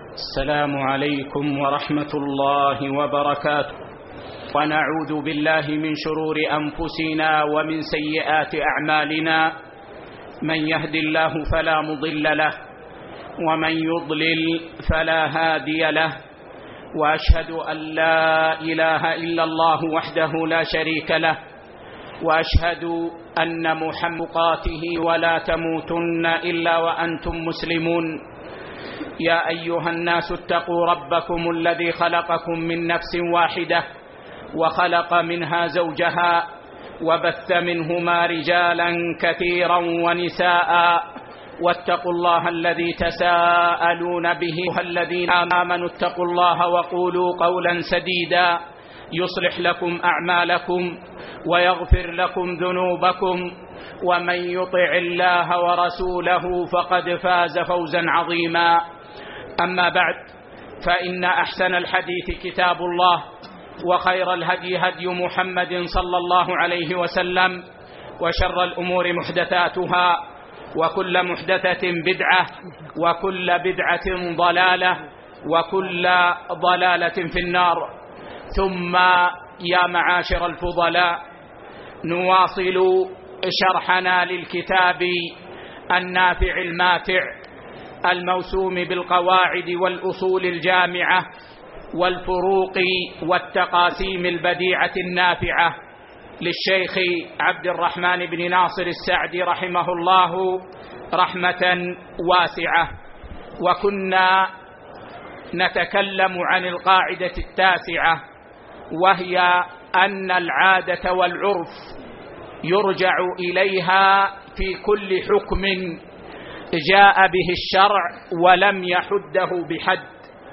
السلام عليكم ورحمة الله وبركاته. ونعوذ بالله من شرور أنفسنا ومن سيئات أعمالنا، من يهد الله فلا مضل له ومن يضلل فلا هادي له، وأشهد أن لا إله إلا الله وحده لا شريك له، وأشهد أن محمقاته ولا تموتن إلا وأنتم مسلمون. يا أيها الناس اتقوا ربكم الذي خلقكم من نفس واحدة وخلق منها زوجها وبث منهما رجالا كثيرا ونساء، واتقوا الله الذي تساءلون به. الذين آمنوا اتقوا الله وقولوا قولا سديدا يصلح لكم أعمالكم ويغفر لكم ذنوبكم، ومن يطع الله ورسوله فقد فاز فوزا عظيما. أما بعد، فإن أحسن الحديث كتاب الله، وخير الهدي هدي محمد صلى الله عليه وسلم، وشر الأمور محدثاتها، وكل محدثة بدعة، وكل بدعة ضلالة، وكل ضلالة في النار. ثم يا معاشر الفضلاء، نواصل شرحنا للكتاب النافع الماتع الموسوم بالقواعد والأصول الجامعة والفروق والتقاسيم البديعة النافعة للشيخ عبد الرحمن بن ناصر السعدي رحمه الله رحمة واسعة. وكنا نتكلم عن القاعدة التاسعة، وهي أن العادة والعرف يرجع إليها في كل حكم جاء به الشرع ولم يحده بحد.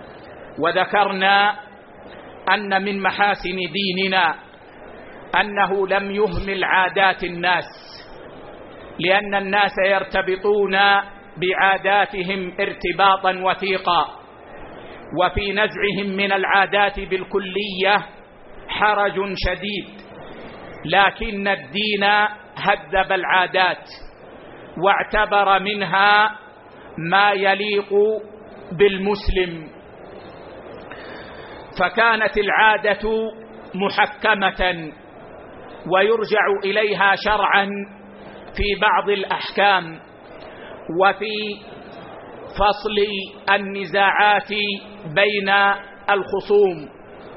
وذكرنا أن من محاسن ديننا أنه لم يهمل عادات الناس، لأن الناس يرتبطون بعاداتهم ارتباطا وثيقا، وفي نزعهم من العادات بالكلية حرج شديد، لكن الدين هذب العادات واعتبر منها ما يليق بالمسلم، فكانت العادة محكمة ويرجع إليها شرعا في بعض الأحكام وفي فصل النزاعات بين الخصوم.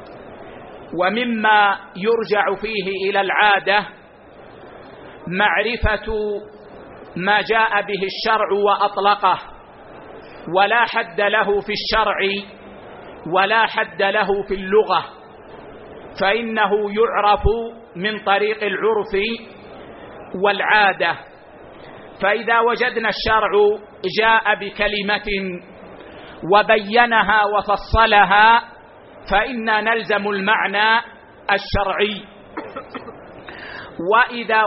ومما يرجع فيه إلى العادة معرفة ما جاء به الشرع وأطلقه، ولا حد له في الشرع ولا حد له في اللغة، فإنه يعرف من طريق العرف والعادة. فإذا وجدنا الشرع جاء بكلمة وبينها وفصلها فإنا نلزم المعنى الشرعي. وإذا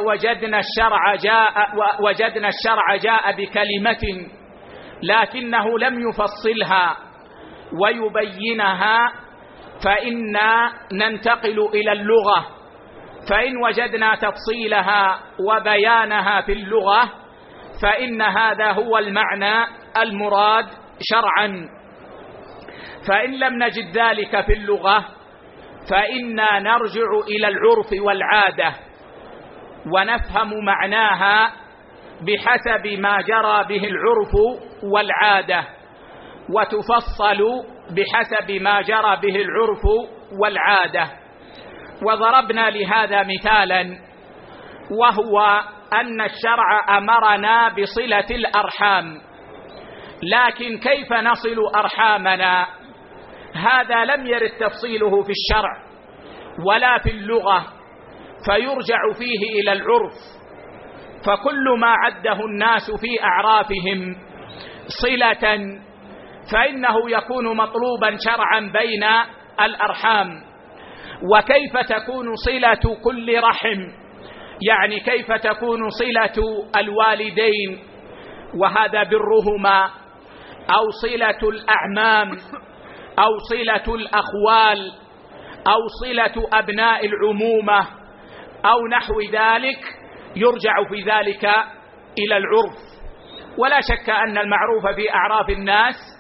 وجدنا الشرع جاء بكلمة لكنه لم يفصلها ويبينها فإنا ننتقل إلى اللغة، فإن وجدنا تفصيلها وبيانها في اللغة فإن هذا هو المعنى المراد شرعا. فإن لم نجد ذلك في اللغة فإنا نرجع إلى العرف والعادة ونفهم معناها بحسب ما جرى به العرف والعادة، وتفصل بحسب ما جرى به العرف والعادة. وضربنا لهذا مثالا، وهو أن الشرع أمرنا بصلة الأرحام، لكن كيف نصل أرحامنا؟ هذا لم يرد تفصيله في الشرع ولا في اللغة، فيرجع فيه إلى العرف. فكل ما عده الناس في أعرافهم صلة فإنه يكون مطلوبا شرعا بين الأرحام. وكيف تكون صلة كل رحم؟ يعني كيف تكون صلة الوالدين وهذا برهما، أو صلة الأعمام، أو صلة الأخوال، أو صلة أبناء العمومة، أو نحو ذلك، يرجع في ذلك إلى العرف. ولا شك أن المعروف في أعراف الناس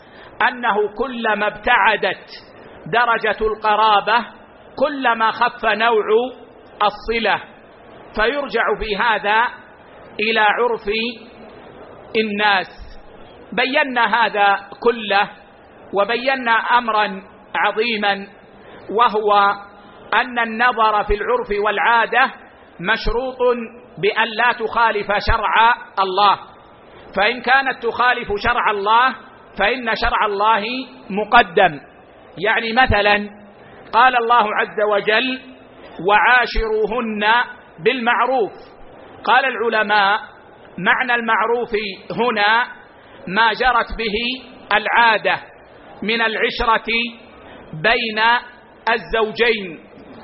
أنه كلما ابتعدت درجة القرابة كلما خف نوع الصلة، فيرجع في هذا إلى عرف الناس. بينا هذا كله، وبينا أمرا عظيما، وهو أن النظر في العرف والعادة مشروط بأن لا تخالف شرع الله، فإن كانت تخالف شرع الله فإن شرع الله مقدم. يعني مثلا قال الله عز وجل: وعاشروهن بالمعروف. قال العلماء: معنى المعروف هنا ما جرت به العادة من العشرة بين الزوجين،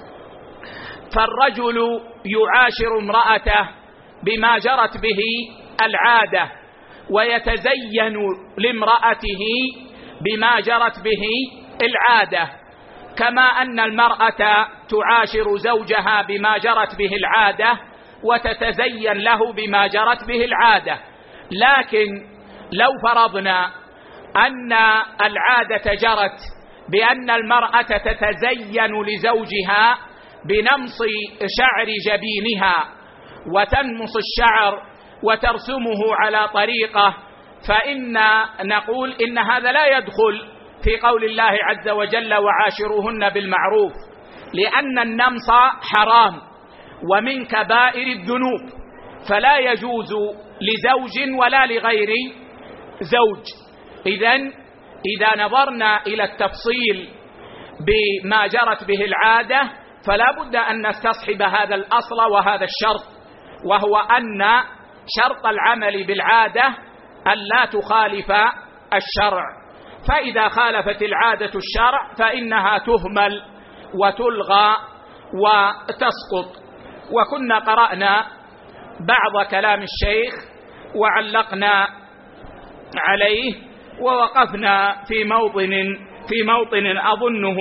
فالرجل يعاشر امرأته بما جرت به العادة، ويتزين لامرأته بما جرت به العادة، كما أن المرأة تعاشر زوجها بما جرت به العادة وتتزين له بما جرت به العادة. لكن لو فرضنا أن العادة جرت بأن المرأة تتزين لزوجها بنمص شعر جبينها وتنمص الشعر وترسمه على طريقة، فإن نقول إن هذا لا يدخل في قول الله عز وجل: وعاشروهن بالمعروف، لأن النمص حرام ومن كبائر الذنوب، فلا يجوز لزوج ولا لغير زوج. إذا نظرنا إلى التفصيل بما جرت به العادة فلا بد أن نستصحب هذا الأصل وهذا الشرط، وهو أن شرط العمل بالعادة أن لا تخالف الشرع، فإذا خالفت العادة الشرع فإنها تهمل وتلغى وتسقط. وكنا قرأنا بعض كلام الشيخ وعلقنا عليه، ووقفنا في موطن أظنه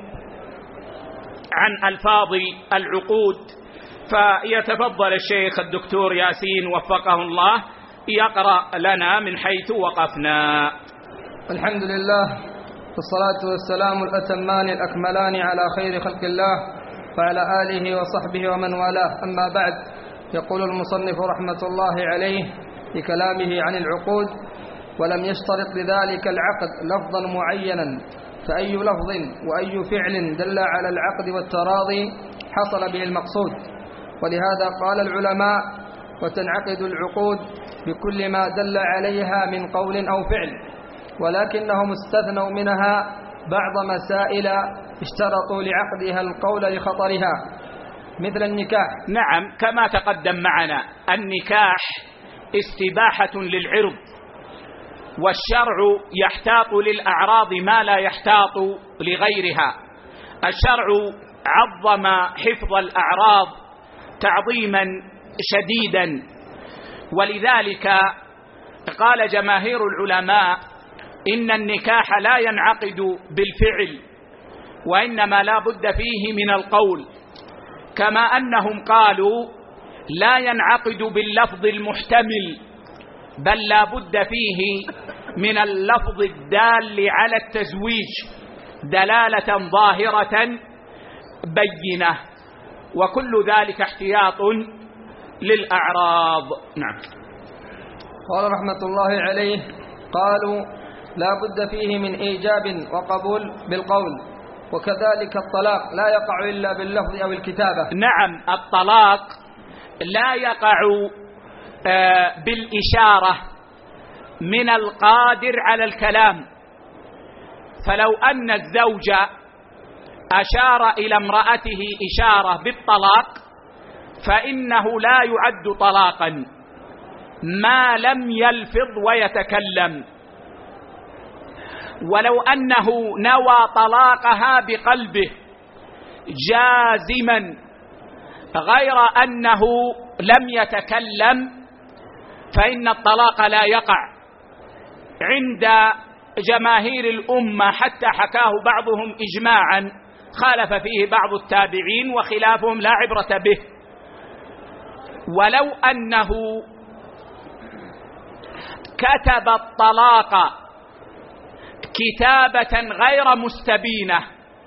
عن ألفاظ العقود، فيتفضل الشيخ الدكتور ياسين وفقه الله يقرأ لنا من حيث وقفنا. الحمد لله، والصلاة والسلام الأتمان الأكملان على خير خلق الله وعلى آله وصحبه ومن والاه، أما بعد. يقول المصنف رحمة الله عليه في كلامه عن العقود: ولم يشترط بذلك العقد لفظا معينا، فأي لفظ وأي فعل دل على العقد والتراضي حصل به المقصود. ولهذا قال العلماء: وتنعقد العقود بكل ما دل عليها من قول أو فعل، ولكنهم استثنوا منها بعض مسائل اشترطوا لعقدها القول لخطرها، مثل النكاح. نعم، كما تقدم معنا النكاح استباحة للعرض، والشرع يحتاط للأعراض ما لا يحتاط لغيرها. الشرع عظم حفظ الأعراض تعظيما شديدا، ولذلك قال جماهير العلماء إن النكاح لا ينعقد بالفعل، وإنما لا بد فيه من القول، كما أنهم قالوا لا ينعقد باللفظ المحتمل، بل لا بد فيه من اللفظ الدال على التزويج دلالة ظاهرة بينة، وكل ذلك احتياط للأعراض. نعم. قال رحمة الله عليه: قالوا لا بد فيه من إيجاب وقبول بالقول، وكذلك الطلاق لا يقع إلا باللفظ أو الكتابة. نعم، الطلاق لا يقع بالإشارة من القادر على الكلام، فلو أن الزوج أشار إلى امرأته إشارة بالطلاق فإنه لا يعد طلاقا ما لم يلفظ ويتكلم، ولو أنه نوى طلاقها بقلبه جازما غير أنه لم يتكلم فإن الطلاق لا يقع عند جماهير الأمة، حتى حكاه بعضهم إجماعا خالف فيه بعض التابعين، وخلافهم لا عبرة به. ولو أنه كتب الطلاق كتابة غير مستبينة،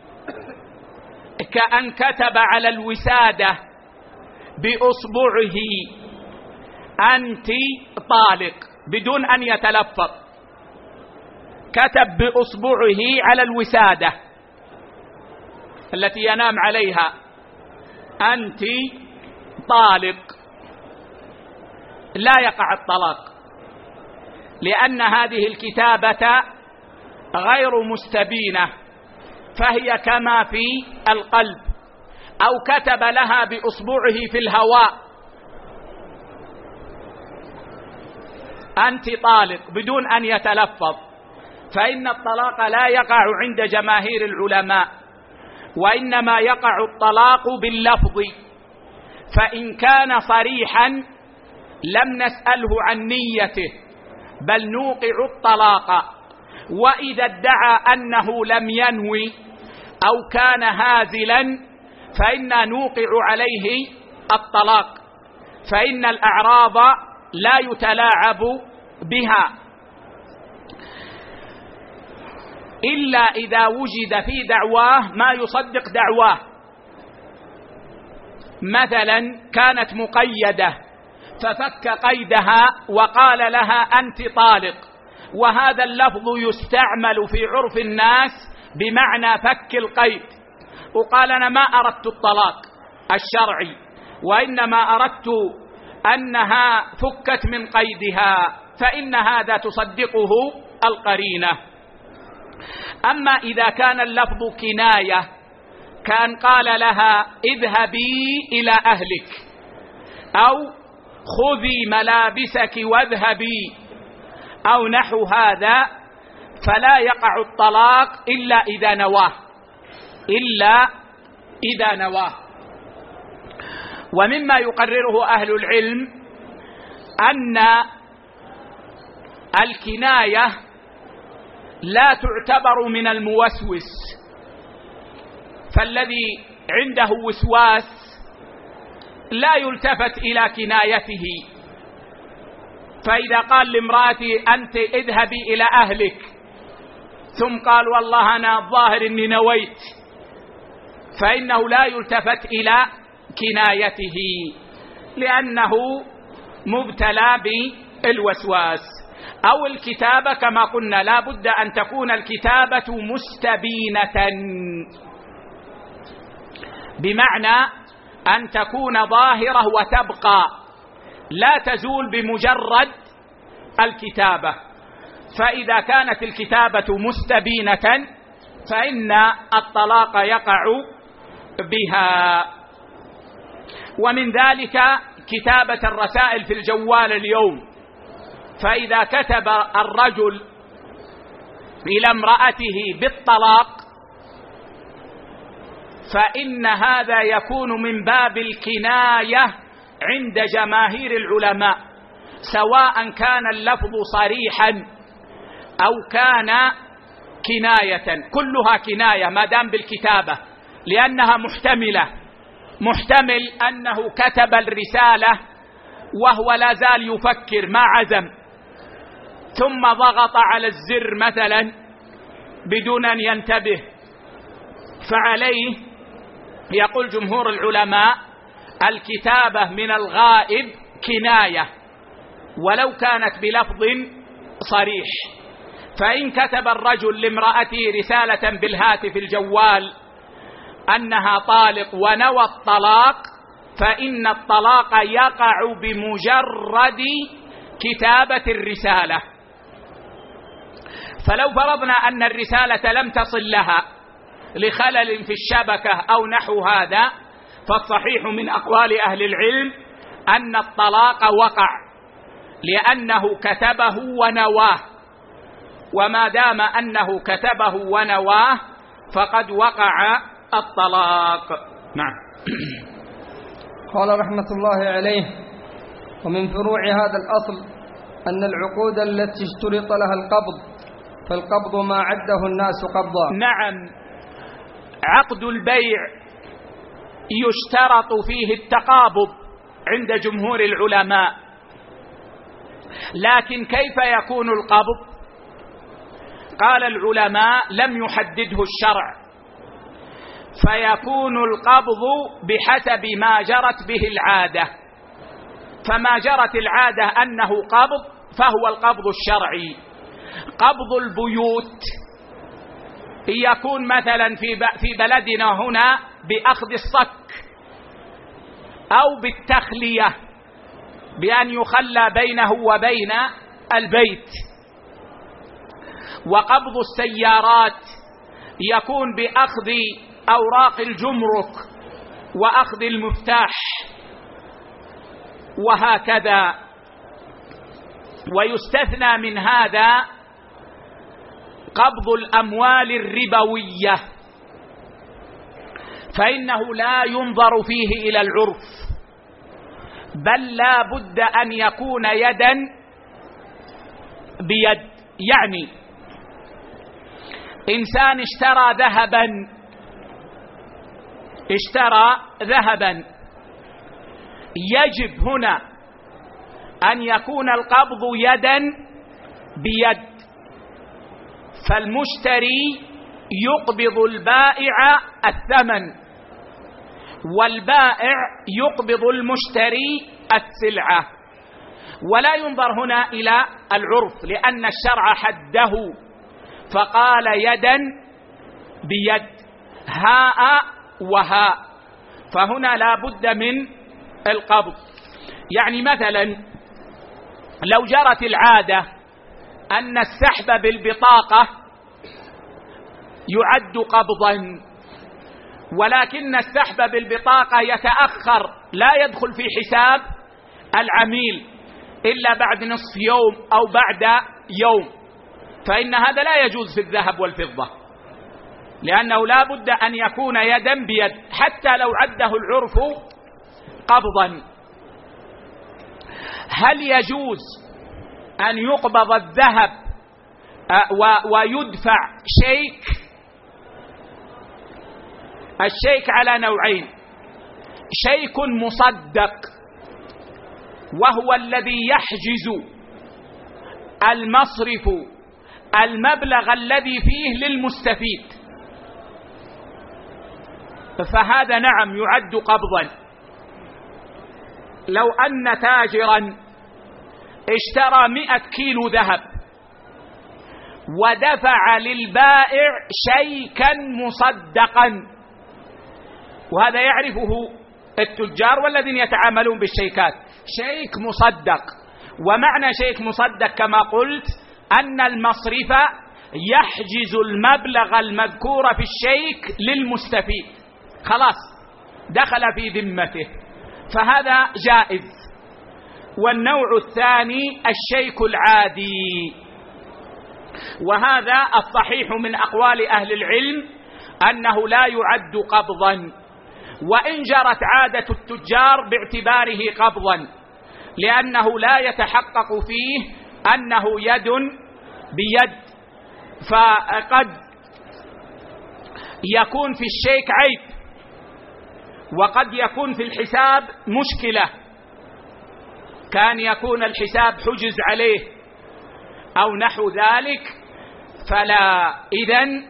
كأن كتب على الوسادة بإصبعه أنت طالق بدون أن يتلفظ، كتب بإصبعه على الوسادة التي ينام عليها أنت طالق، لا يقع الطلاق، لأن هذه الكتابة غير مستبينة، فهي كما في القلب، أو كتب لها بإصبعه في الهواء أنت طالق بدون أن يتلفظ، فإن الطلاق لا يقع عند جماهير العلماء، وإنما يقع الطلاق باللفظ، فإن كان صريحا لم نسأله عن نيته بل نوقع الطلاق، وإذا ادعى أنه لم ينوي أو كان هازلا فإنا نوقع عليه الطلاق، فإن الأعراض لا يتلاعب بها إلا إذا وجد في دعواه ما يصدق دعواه. مثلا كانت مقيدة ففك قيدها وقال لها أنت طالق، وهذا اللفظ يستعمل في عرف الناس بمعنى فك القيد، وقال أنا ما أردت الطلاق الشرعي، وإنما أردت أنها فكت من قيدها، فإن هذا تصدقه القرينة. أما إذا كان اللفظ كناية، كان قال لها اذهبي إلى أهلك أو خذي ملابسك واذهبي أو نحو هذا، فلا يقع الطلاق إلا إذا نواه. ومما يقرره أهل العلم أن الكناية لا تعتبر من الموسوس، فالذي عنده وسواس لا يلتفت إلى كنايته، فإذا قال لامرأتي أنت اذهبي إلى أهلك ثم قال والله أنا الظاهر إني نويت، فإنه لا يلتفت إلى كنايته لأنه مبتلى بالوسواس. أو الكتابة كما قلنا لا بد أن تكون الكتابة مستبينة، بمعنى أن تكون ظاهرة وتبقى لا تزول بمجرد الكتابة، فإذا كانت الكتابة مستبينة فإن الطلاق يقع بها. ومن ذلك كتابة الرسائل في الجوال اليوم، فإذا كتب الرجل إلى امرأته بالطلاق فإن هذا يكون من باب الكناية عند جماهير العلماء، سواء كان اللفظ صريحا أو كان كناية، كلها كناية ما دام بالكتابة، لأنها محتمل أنه كتب الرسالة وهو لا زال يفكر ما عزم، ثم ضغط على الزر مثلا بدون أن ينتبه، فعليه يقول جمهور العلماء الكتابة من الغائب كناية ولو كانت بلفظ صريح. فإن كتب الرجل لامرأته رسالة بالهاتف الجوال أنها طالق ونوى الطلاق، فإن الطلاق يقع بمجرد كتابة الرسالة. فلو فرضنا أن الرسالة لم تصل لها لخلل في الشبكة أو نحو هذا، فالصحيح من أقوال أهل العلم أن الطلاق وقع لأنه كتبه ونواه، وما دام أنه كتبه ونواه فقد وقع الطلاق. نعم. قال رحمة الله عليه: ومن فروع هذا الأصل أن العقود التي اشترط لها القبض فالقبض ما عده الناس قبضا. نعم، عقد البيع يشترط فيه التقابض عند جمهور العلماء، لكن كيف يكون القبض؟ قال العلماء لم يحدده الشرع، فيكون القبض بحسب ما جرت به العادة، فما جرت العادة أنه قبض فهو القبض الشرعي. قبض البيوت يكون مثلا في بلدنا هنا بأخذ الصك أو بالتخلية، بأن يخلى بينه وبين البيت. وقبض السيارات يكون بأخذ أوراق الجمرك وأخذ المفتاح وهكذا. ويستثنى من هذا قبض الأموال الربوية، فإنه لا ينظر فيه إلى العرف، بل لا بد أن يكون يدا بيد. يعني إنسان اشترى ذهبا، يجب هنا أن يكون القبض يدا بيد، فالمشتري يقبض البائع الثمن، والبائع يقبض المشتري السلعة، ولا ينظر هنا إلى العرف، لأن الشرع حده فقال يدا بيد، هاء وهاء، فهنا لا بد من القبض. يعني مثلا لو جرت العادة أن السحب بالبطاقة يعد قبضا، ولكن السحب بالبطاقة يتأخر، لا يدخل في حساب العميل إلا بعد نصف يوم أو بعد يوم، فإن هذا لا يجوز في الذهب والفضة، لأنه لا بد أن يكون يدا بيد حتى لو عده العرف قبضا. هل يجوز أن يقبض الذهب ويدفع شيك؟ الشيك على نوعين: شيك مصدق وهو الذي يحجز المصرف المبلغ الذي فيه للمستفيد، فهذا نعم يعد قبضا. لو أن تاجرا اشترى 100 كيلو ذهب ودفع للبائع شيكا مصدقا، وهذا يعرفه التجار والذين يتعاملون بالشيكات، شيك مصدق. ومعنى شيك مصدق كما قلت أن المصرف يحجز المبلغ المذكور في الشيك للمستفيد، خلاص دخل في ذمته، فهذا جائز. والنوع الثاني الشيك العادي، وهذا الصحيح من أقوال أهل العلم أنه لا يعد قبضا، وإن جرت عادة التجار باعتباره قبضا، لأنه لا يتحقق فيه أنه يد بيد، فقد يكون في الشيك عيب، وقد يكون في الحساب مشكلة، كان يكون الحساب حجز عليه أو نحو ذلك، فلا. إذن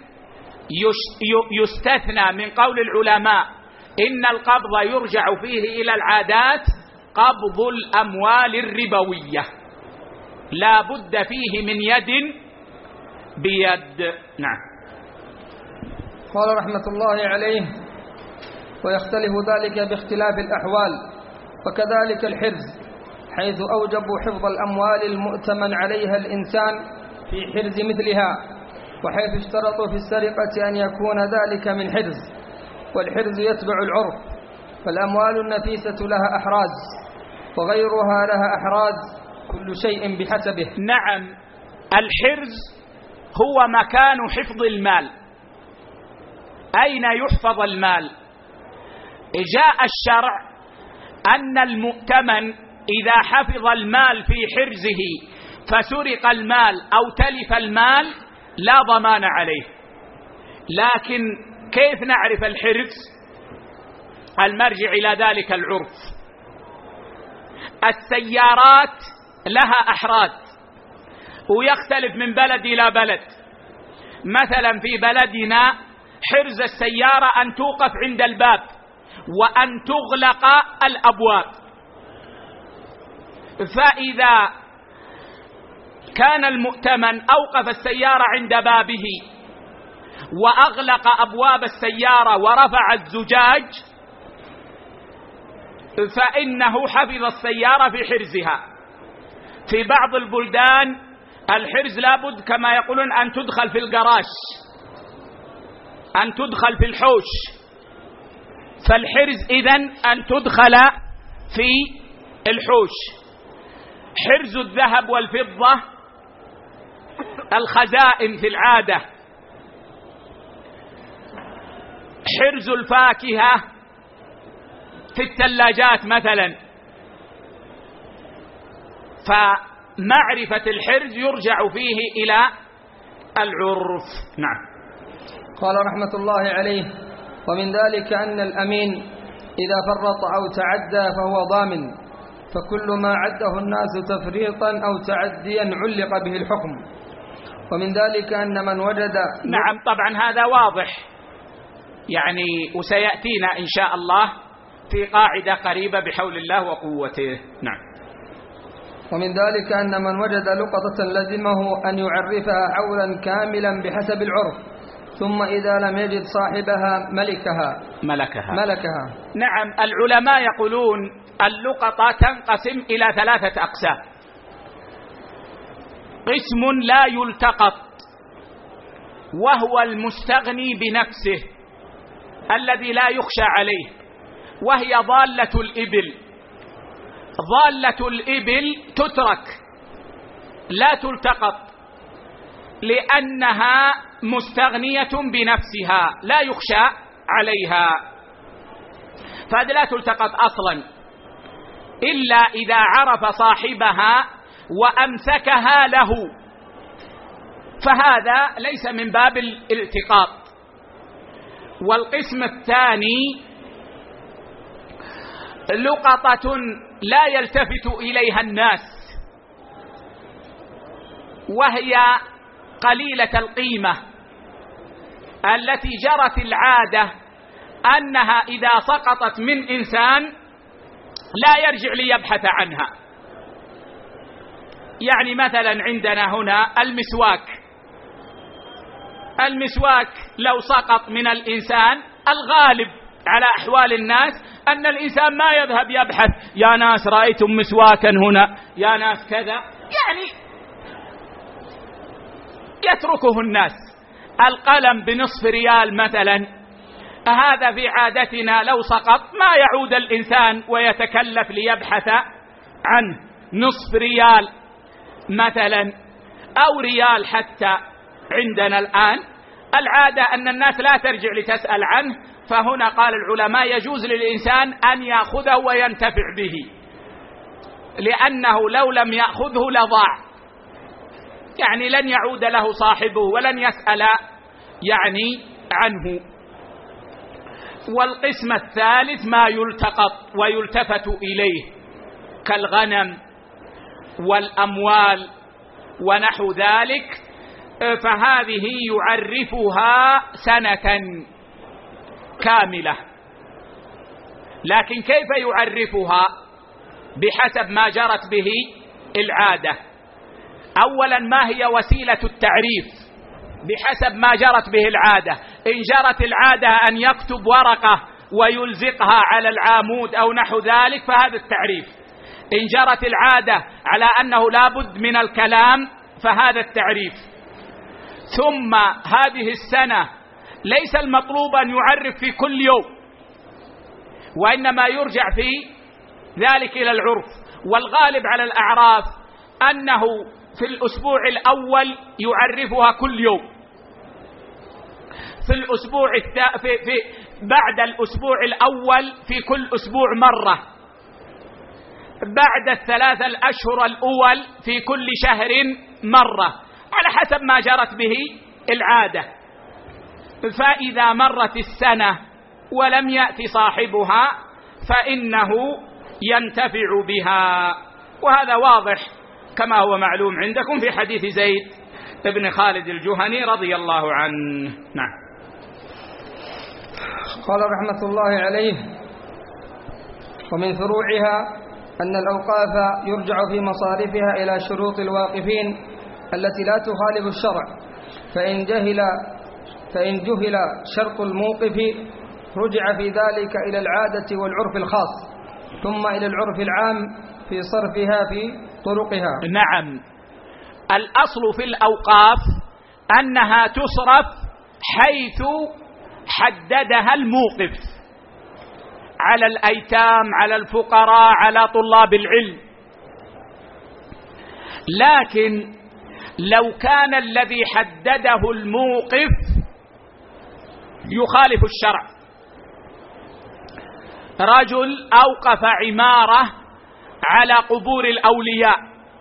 يستثنى من قول العلماء إن القبض يرجع فيه إلى العادات قبض الأموال الربوية، لا بد فيه من يد بيد. نعم. قال رحمة الله عليه: ويختلف ذلك باختلاف الأحوال، وكذلك الحرز، حيث أوجبوا حفظ الأموال المؤتمن عليها الإنسان في حرز مثلها، وحيث اشترطوا في السرقة أن يكون ذلك من حرز، والحرز يتبع العرف، فالأموال النفيسة لها أحراز وغيرها لها أحراز، كل شيء بحسبه. نعم، الحرز هو مكان حفظ المال. أين يحفظ المال؟ جاء الشرع أن المؤتمن إذا حفظ المال في حرزه فسرق المال أو تلف المال لا ضمان عليه. لكن كيف نعرف الحرز؟ المرجع إلى ذلك العرف. السيارات لها أحراز ويختلف من بلد إلى بلد، مثلا في بلدنا حرز السيارة أن توقف عند الباب وأن تغلق الأبواب، فإذا كان المؤتمن أوقف السيارة عند بابه وأغلق أبواب السيارة ورفع الزجاج فإنه حفظ السيارة في حرزها. في بعض البلدان الحرز لابد كما يقولون أن تدخل في الجراج، أن تدخل في الحوش، فالحرز إذن أن تدخل في الحوش. حرز الذهب والفضة الخزائن في العادة، حرز الفاكهة في الثلاجات مثلا. فمعرفة الحرز يرجع فيه إلى العرف. نعم. قال رحمة الله عليه: ومن ذلك أن الأمين إذا فرط أو تعدى فهو ضامن، فكل ما عده الناس تفريطا أو تعديا علق به الحكم. ومن ذلك أن من وجد نعم طبعا هذا واضح يعني، وسيأتينا إن شاء الله في قاعدة قريبة بحول الله وقوته. نعم. ومن ذلك أن من وجد لقطة لزمه أن يعرفها حولا كاملا بحسب العرف، ثم إذا لم يجد صاحبها ملكها. نعم. العلماء يقولون اللقطة تنقسم إلى 3 أقسام. قسم لا يلتقط وهو المستغني بنفسه الذي لا يخشى عليه، وهي ضالة الإبل. ضالة الإبل تترك لا تلتقط لأنها مستغنية بنفسها لا يخشى عليها، فهذه لا تلتقط أصلا إلا إذا عرف صاحبها وأمسكها له، فهذا ليس من باب الالتقاط. والقسم الثاني لقطة لا يلتفت إليها الناس، وهي قليلة القيمة التي جرت العادة أنها إذا سقطت من إنسان لا يرجع ليبحث عنها. يعني مثلا عندنا هنا المسواك لو سقط من الإنسان الغالب على أحوال الناس أن الإنسان ما يذهب يبحث يا ناس رأيتم مسواكا هنا يا ناس كذا، يعني يتركه الناس. القلم بنصف ريال مثلا، هذا في عادتنا لو سقط ما يعود الإنسان ويتكلف ليبحث عنه. نصف ريال مثلا أو ريال حتى عندنا الآن العادة أن الناس لا ترجع لتسأل عنه، فهنا قال العلماء يجوز للإنسان أن يأخذه وينتفع به، لأنه لو لم يأخذه لضاع، يعني لن يعود له صاحبه ولن يسأل يعني عنه. والقسم الثالث ما يلتقط ويلتفت إليه كالغنم والأموال ونحو ذلك، فهذه يعرفها سنة كاملة. لكن كيف يعرفها؟ بحسب ما جرت به العادة. أولا ما هي وسيلة التعريف؟ بحسب ما جرت به العادة. إن جرت العادة أن يكتب ورقة ويلزقها على العامود أو نحو ذلك فهذا التعريف. إن جرت العادة على أنه لابد من الكلام فهذا التعريف. ثم هذه السنة ليس المطلوب أن يعرف في كل يوم، وإنما يرجع في ذلك إلى العرف. والغالب على الأعراف أنه في الأسبوع الأول يعرفها كل يوم، في الأسبوع بعد الأسبوع الأول في كل أسبوع مرة، بعد 3 الأشهر الأول في كل شهر مرة، على حسب ما جرت به العادة. فإذا مرت السنة ولم يأتي صاحبها فإنه ينتفع بها، وهذا واضح كما هو معلوم عندكم في حديث زيد ابن خالد الجهني رضي الله عنه. نعم. قال رحمة الله عليه: ومن فروعها أن الأوقاف يرجع في مصارفها إلى شروط الواقفين التي لا تخالف الشرع، فإن جهل شرط الموقف رجع في ذلك إلى العادة والعرف الخاص، ثم إلى العرف العام في صرفها في طرقها. نعم. الأصل في الأوقاف أنها تصرف حيث حددها الموقف، على الأيتام، على الفقراء، على طلاب العلم. لكن لو كان الذي حدده الموقف يخالف الشرع، رجل أوقف عمارة على قبور الأولياء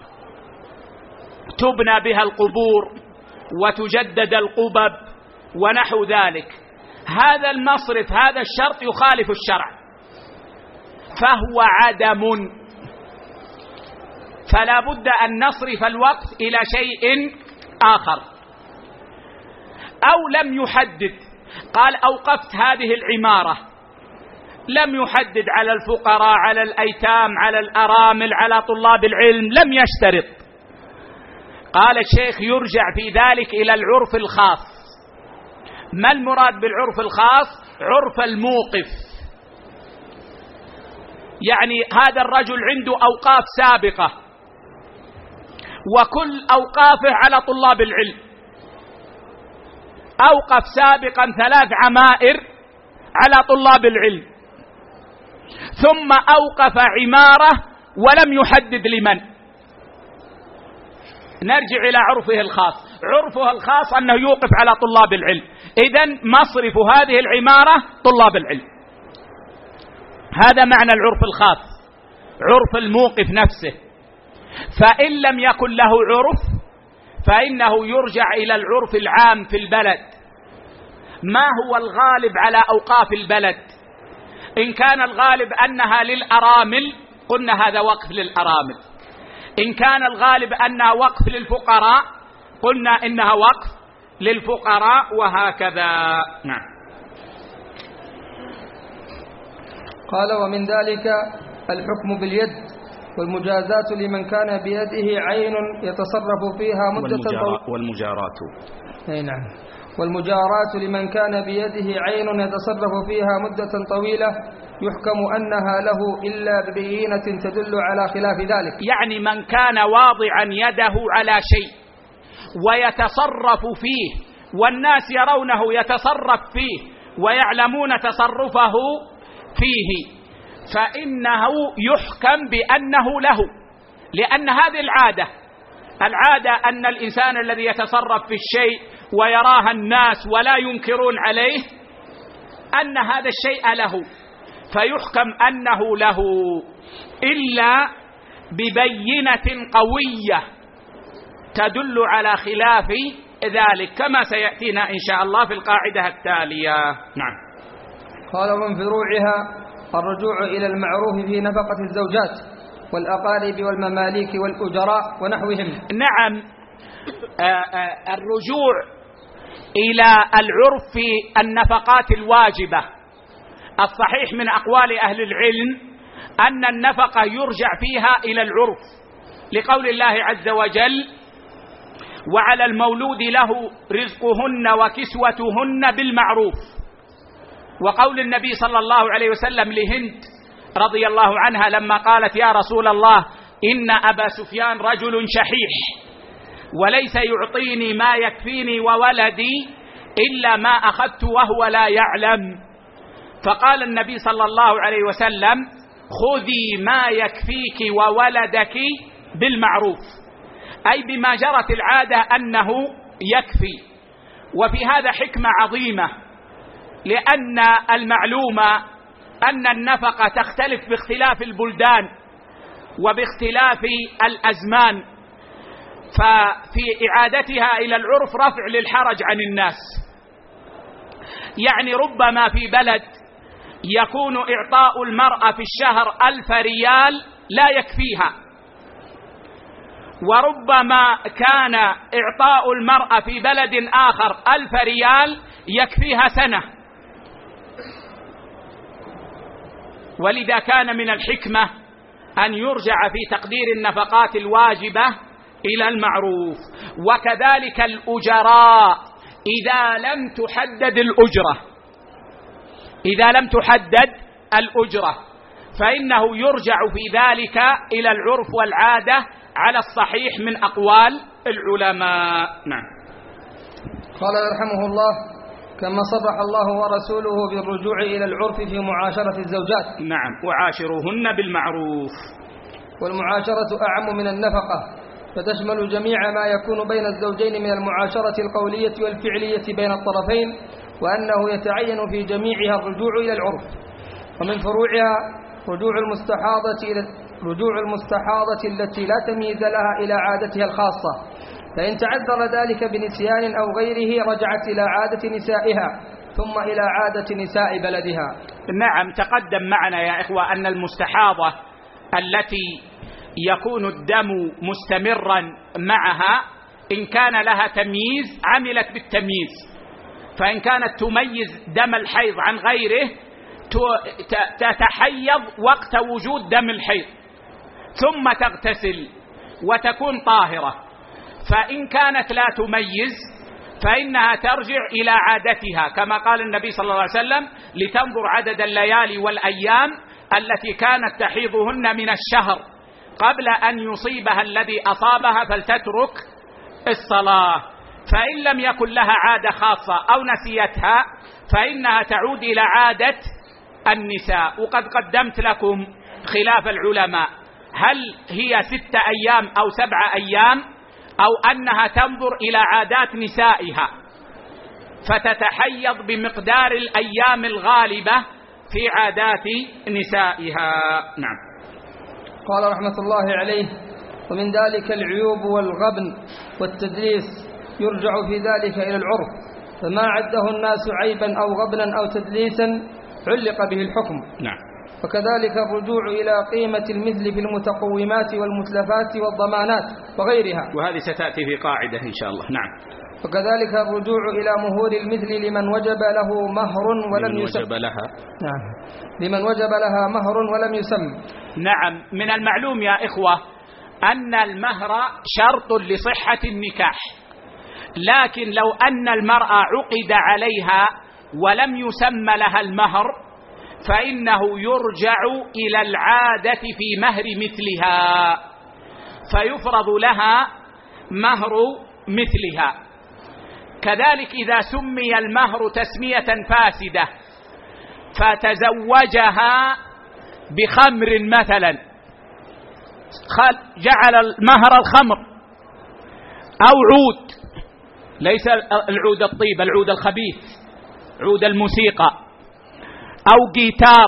تبنى بها القبور وتجدد القبب ونحو ذلك، هذا المصرف، هذا الشرط يخالف الشرع فهو عدم، فلا بد أن نصرف الوقف إلى شيء آخر. أو لم يحدد، قال أوقفت هذه العمارة، لم يحدد على الفقراء، على الأيتام، على الأرامل، على طلاب العلم، لم يشترط. قال الشيخ يرجع في ذلك إلى العرف الخاص. ما المراد بالعرف الخاص؟ عرف الموقف. يعني هذا الرجل عنده أوقاف سابقة وكل أوقافه على طلاب العلم، أوقف سابقا 3 عمائر على طلاب العلم، ثم أوقف عمارة ولم يحدد لمن. نرجع إلى عرفه الخاص. عرفه الخاص أنه يوقف على طلاب العلم، إذن مصرف هذه العمارة طلاب العلم. هذا معنى العرف الخاص، عرف الموقف نفسه. فإن لم يكن له عرف فإنه يرجع إلى العرف العام في البلد. ما هو الغالب على أوقاف البلد؟ إن كان الغالب أنها للأرامل قلنا هذا وقف للأرامل، إن كان الغالب أنها وقف للفقراء قلنا إنها وقف للفقراء، وهكذا. نعم. قال: ومن ذلك الحكم باليد والمجازات لمن كان بيده عين يتصرف فيها مدة والمجارات لمن كان بيده عين يتصرف فيها مدة طويلة يحكم أنها له إلا ببينة تدل على خلاف ذلك. يعني من كان واضعا يده على شيء ويتصرف فيه والناس يرونه يتصرف فيه ويعلمون تصرفه فيه فإنه يحكم بأنه له، لأن هذه العادة أن الإنسان الذي يتصرف في الشيء ويراها الناس ولا ينكرون عليه أن هذا الشيء له، فيحكم أنه له إلا ببينة قوية تدل على خلاف ذلك، كما سيأتينا إن شاء الله في القاعدة التالية. نعم. قال: ومن فروعها الرجوع إلى المعروف في نفقة الزوجات والأقارب والمماليك والأجراء ونحوهم. نعم. الرجوع إلى العرف في النفقات الواجبة. الصحيح من أقوال أهل العلم أن النفقة يرجع فيها إلى العرف، لقول الله عز وجل: وعلى المولود له رزقهن وكسوتهن بالمعروف، وقول النبي صلى الله عليه وسلم لهند رضي الله عنها لما قالت: يا رسول الله إن أبا سفيان رجل شحيح وليس يعطيني ما يكفيني وولدي إلا ما أخذت وهو لا يعلم، فقال النبي صلى الله عليه وسلم: خذي ما يكفيك وولدك بالمعروف، أي بما جرت العادة أنه يكفي. وفي هذا حكمة عظيمة، لأن المعلومة أن النفقة تختلف باختلاف البلدان وباختلاف الأزمان، ففي إعادتها إلى العرف رفع للحرج عن الناس. يعني ربما في بلد يكون إعطاء المرأة في الشهر 1000 ريال لا يكفيها، وربما كان إعطاء المرأة في بلد آخر 1000 ريال يكفيها سنة. ولذا كان من الحكمة أن يرجع في تقدير النفقات الواجبة إلى المعروف. وكذلك الأجراء إذا لم تحدد الأجرة فإنه يرجع في ذلك إلى العرف والعادة على الصحيح من أقوال العلماء. نعم. قال رحمه الله: كما صرح الله ورسوله بالرجوع إلى العرف في معاشرة الزوجات. نعم، وعاشروهن بالمعروف. والمعاشرة أعم من النفقة، فتشمل جميع ما يكون بين الزوجين من المعاشرة القولية والفعلية بين الطرفين، وأنه يتعين في جميعها الرجوع إلى العرف. ومن فروعها رجوع المستحاضة التي لا تمييز لها إلى عادتها الخاصة، فإن تعذر ذلك بنسيان أو غيره رجعت إلى عادة نسائها ثم إلى عادة نساء بلدها. نعم، تقدم معنا يا إخوة أن المستحاضة التي يكون الدم مستمرا معها إن كان لها تمييز عملت بالتمييز، فإن كانت تميز دم الحيض عن غيره تتحيض وقت وجود دم الحيض ثم تغتسل وتكون طاهرة. فإن كانت لا تميز فإنها ترجع إلى عادتها، كما قال النبي صلى الله عليه وسلم: لتنظر عدد الليالي والأيام التي كانت تحيضهن من الشهر قبل أن يصيبها الذي أصابها فلتترك الصلاة. فإن لم يكن لها عادة خاصة أو نسيتها فإنها تعود إلى عادة النساء. وقد قدمت لكم خلاف العلماء، هل هي 6 أيام أو 7 أيام، أو أنها تنظر إلى عادات نسائها فتتحيض بمقدار الأيام الغالبة في عادات نسائها. نعم. قال رحمة الله عليه: ومن ذلك العيوب والغبن والتدليس، يرجع في ذلك إلى العرف، فما عده الناس عيبا أو غبنا أو تدليسا علق به الحكم. نعم. وكذلك الرجوع إلى قيمة المثل في المتقومات والمتلفات والضمانات وغيرها، وهذه ستأتي في قاعدة إن شاء الله. نعم. وكذلك الرجوع إلى مهور المثل لمن وجب له مهر ولم يسم. نعم، لمن وجب لها مهر ولم يسم. نعم، من المعلوم يا إخوة أن المهر شرط لصحة النكاح، لكن لو أن المرأة عقد عليها ولم يسم لها المهر فإنه يرجع إلى العادة في مهر مثلها، فيفرض لها مهر مثلها. كذلك إذا سمي المهر تسمية فاسدة فتزوجها بخمر مثلا، جعل المهر الخمر أو عود، ليس العود الطيب، العود الخبيث، عود الموسيقى، أو جيتار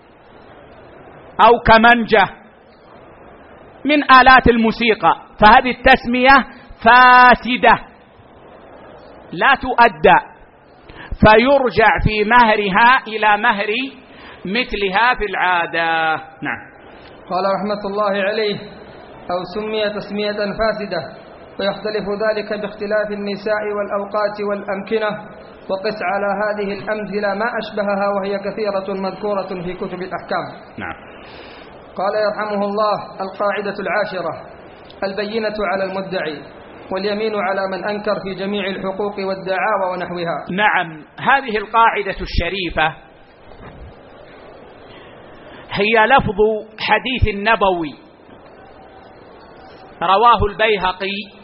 أو كمنجة من آلات الموسيقى، فهذه التسمية فاسدة لا تؤدى، فيرجع في مهرها إلى مهر مثلها في العادة. نعم. قال رحمة الله عليه: أو سمي تسمية فاسدة، ويختلف ذلك باختلاف النساء والأوقات والأمكنة، وقس على هذه الأمثلة ما أشبهها وهي كثيرة مذكورة في كتب الأحكام. نعم. قال يرحمه الله: القاعدة 10: البينة على المدعي، واليمين على من أنكر في جميع الحقوق والدعاوى ونحوها. نعم، هذه القاعدة الشريفة هي لفظ حديث نبوي رواه البيهقي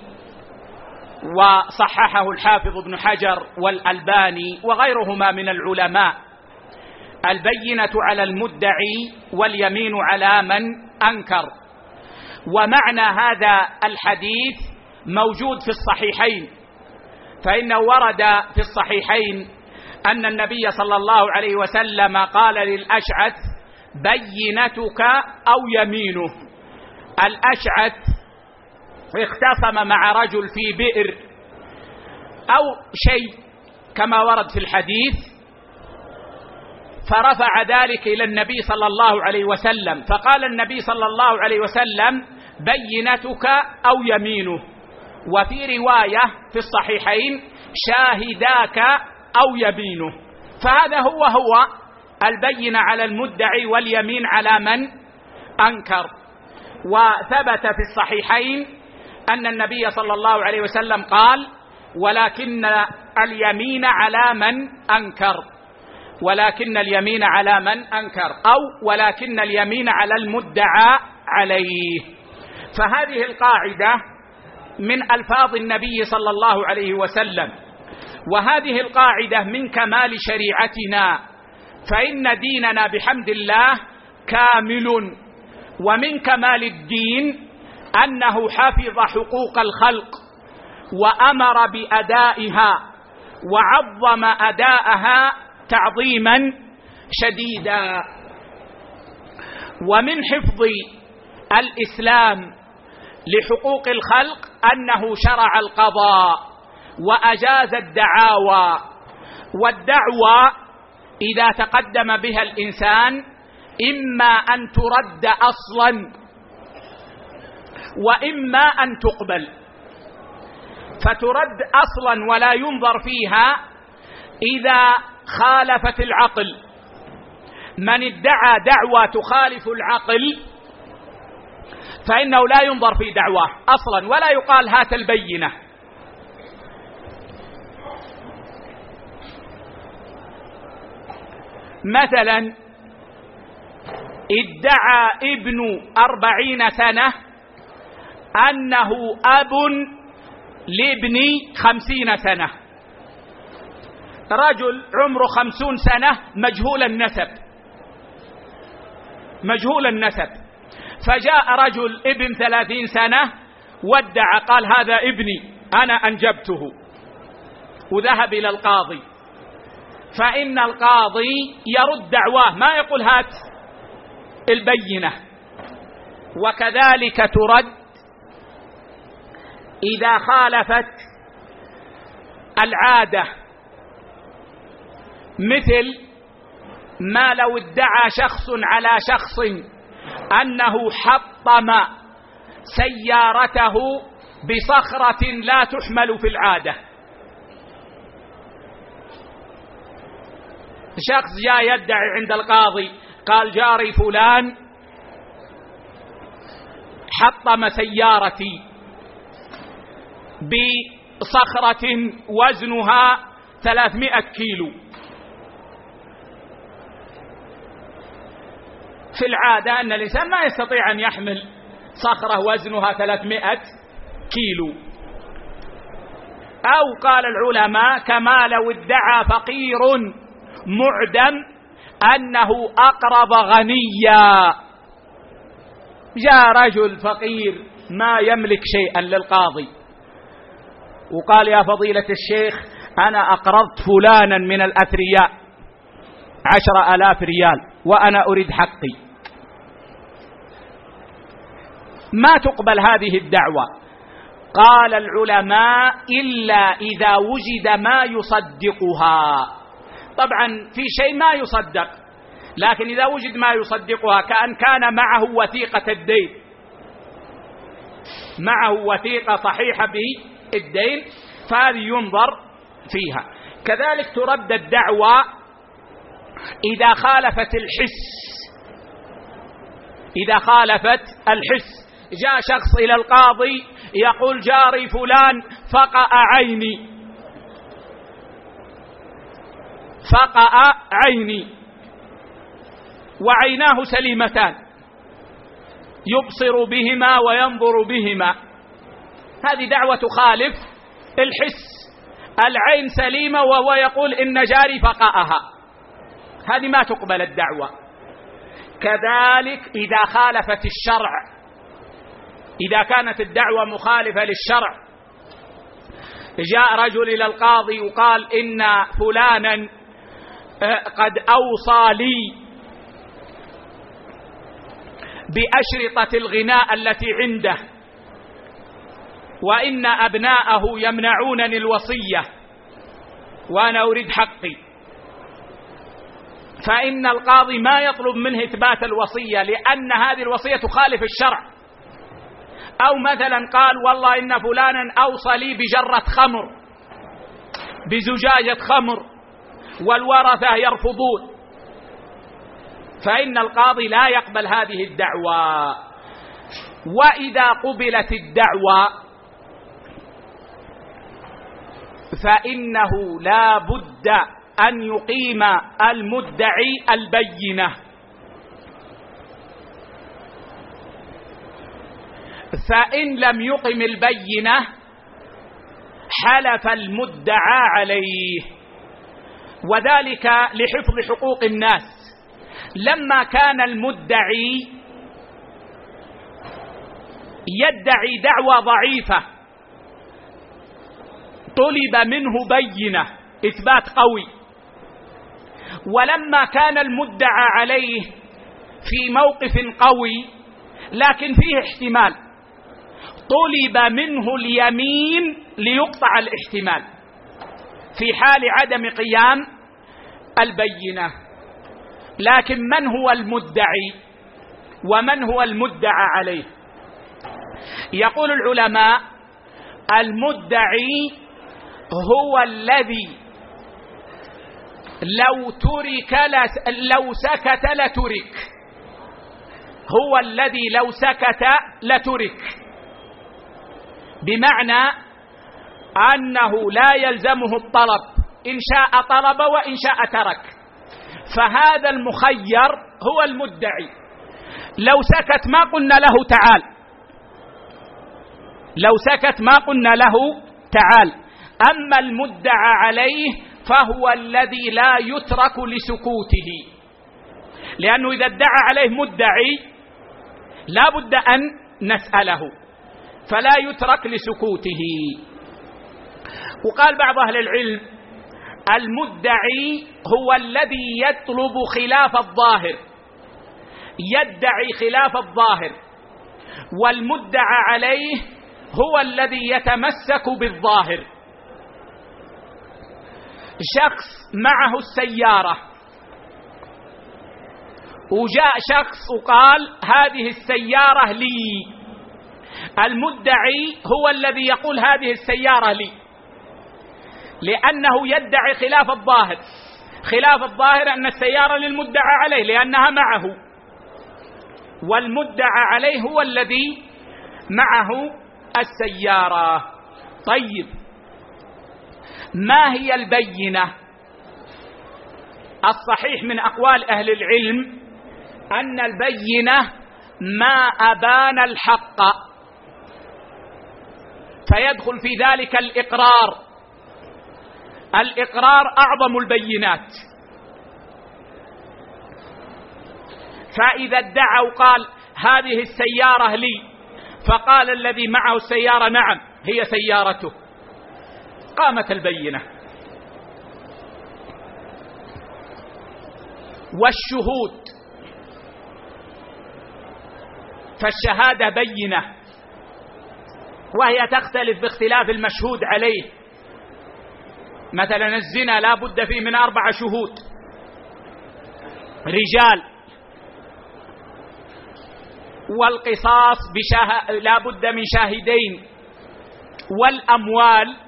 وصححه الحافظ ابن حجر والألباني وغيرهما من العلماء: البينة على المدعي واليمين على من أنكر. ومعنى هذا الحديث موجود في الصحيحين، فإنه ورد في الصحيحين أن النبي صلى الله عليه وسلم قال للأشعث: بينتك أو يمينه. الأشعث اختصم مع رجل في بئر أو شيء كما ورد في الحديث، فرفع ذلك إلى النبي صلى الله عليه وسلم، فقال النبي صلى الله عليه وسلم: بينتك أو يمينه، وفي رواية في الصحيحين شاهداك أو يمينه. فهذا هو البينة على المدعي واليمين على من أنكر. وثبت في الصحيحين أن النبي صلى الله عليه وسلم قال: ولكن اليمين على من أنكر، ولكن اليمين على من أنكر، أو ولكن اليمين على المدعى عليه. فهذه القاعدة من ألفاظ النبي صلى الله عليه وسلم، وهذه القاعدة من كمال شريعتنا، فإن ديننا بحمد الله كامل. ومن كمال الدين أنه حفظ حقوق الخلق وأمر بأدائها وعظم أداءها تعظيما شديدا. ومن حفظ الإسلام لحقوق الخلق أنه شرع القضاء وأجاز الدعاوى. والدعوى إذا تقدم بها الإنسان إما أن ترد أصلا وإما أن تقبل. فترد أصلا ولا ينظر فيها إذا خالفت العقل. من ادعى دعوى تخالف العقل فإنه لا ينظر في دعواه أصلا ولا يقال هات البينة. مثلا ادعى ابن 40 سنة أنه أب لابن 50 سنة. رجل عمره 50 سنة مجهول النسب، فجاء رجل ابن 30 سنة وادعى قال هذا ابني أنا أنجبته، وذهب إلى القاضي، فإن القاضي يرد دعواه ما يقول هات البينة. وكذلك ترد إذا خالفت العادة، مثل ما لو ادعى شخص على شخص أنه حطم سيارته بصخرة لا تحمل في العادة. شخص جاء يدعي عند القاضي قال جاري فلان حطم سيارتي بصخرة وزنها 300 كيلو. في العادة أن الإنسان ما يستطيع أن يحمل صخرة وزنها 300 كيلو. أو قال العلماء كما لو ادعى فقير معدم أنه أقرض غنيا. جاء رجل فقير ما يملك شيئا للقاضي وقال يا فضيلة الشيخ أنا أقرضت فلانا من الأثرياء 10,000 ريال وأنا أريد حقي. ما تقبل هذه الدعوة. قال العلماء إلا إذا وجد ما يصدقها. طبعا في شيء ما يصدق، لكن إذا وجد ما يصدقها كأن كان معه وثيقة الدين، معه وثيقة صحيحة بالدين، فهذه ينظر فيها. كذلك ترد الدعوة إذا خالفت الحس. جاء شخص إلى القاضي يقول جاري فلان فقأ عيني وعيناه سليمتان يبصر بهما وينظر بهما. هذه دعوة تخالف الحس. العين سليمة وهو يقول إن جاري فقأها، هذه ما تقبل الدعوة. كذلك إذا خالفت الشرع، إذا كانت الدعوة مخالفة للشرع، جاء رجل إلى القاضي وقال إن فلانا قد أوصى لي بأشرطة الغناء التي عنده وإن أبناءه يمنعونني الوصية وأنا أريد حقي. فإن القاضي ما يطلب منه إثبات الوصية، لأن هذه الوصية تخالف الشرع. أو مثلا قال والله إن فلانا أوصى لي بجرة خمر، بزجاجة خمر، والورثة يرفضون، فإن القاضي لا يقبل هذه الدعوى. وإذا قبلت الدعوى فإنه لا بد أن يقيم المدعي البينة، فإن لم يقم البينة حلف المدعى عليه، وذلك لحفظ حقوق الناس. لما كان المدعي يدعي دعوى ضعيفة طلب منه بينة إثبات قوي، ولما كان المدعى عليه في موقف قوي لكن فيه احتمال طلب منه اليمين ليقطع الاحتمال في حال عدم قيام البينة. لكن من هو المدعي ومن هو المدعى عليه؟ يقول العلماء المدعي هو الذي لو سكت لترك، هو الذي لو سكت لترك، بمعنى أنه لا يلزمه الطلب، إن شاء طلب وإن شاء ترك، فهذا المخير هو المدعي. لو سكت ما قلنا له تعال، لو سكت ما قلنا له تعال. أما المدعى عليه فهو الذي لا يترك لسكوته، لأنه إذا ادعى عليه مدعي لا بد أن نسأله، فلا يترك لسكوته. وقال بعض أهل العلم المدعي هو الذي يطلب خلاف الظاهر، يدعي خلاف الظاهر، والمدعى عليه هو الذي يتمسك بالظاهر. شخص معه السيارة وجاء شخص وقال هذه السيارة لي، المدعي هو الذي يقول هذه السيارة لي، لأنه يدعي خلاف الظاهر. خلاف الظاهر أن السيارة للمدعى عليه لأنها معه، والمدعى عليه هو الذي معه السيارة. طيب، ما هي البينة؟ الصحيح من أقوال أهل العلم أن البينة ما أبان الحق، فيدخل في ذلك الإقرار. الإقرار أعظم البينات. فإذا ادعى وقال هذه السيارة لي، فقال الذي معه السيارة نعم هي سيارته، قامت البينة. والشهود، فالشهادة بينة، وهي تختلف باختلاف المشهود عليه. مثلا الزنا لا بد فيه من 4 شهود رجال، والقصاص لا بد من شاهدين، والأموال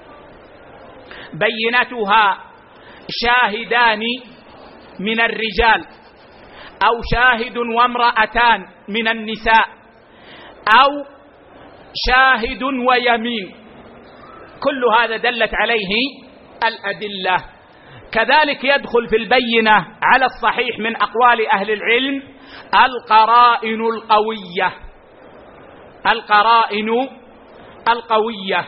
بينتها شاهدان من الرجال أو شاهد وامرأتان من النساء أو شاهد ويمين، كل هذا دلت عليه الأدلة. كذلك يدخل في البينة على الصحيح من أقوال أهل العلم القرائن القوية، القرائن القوية.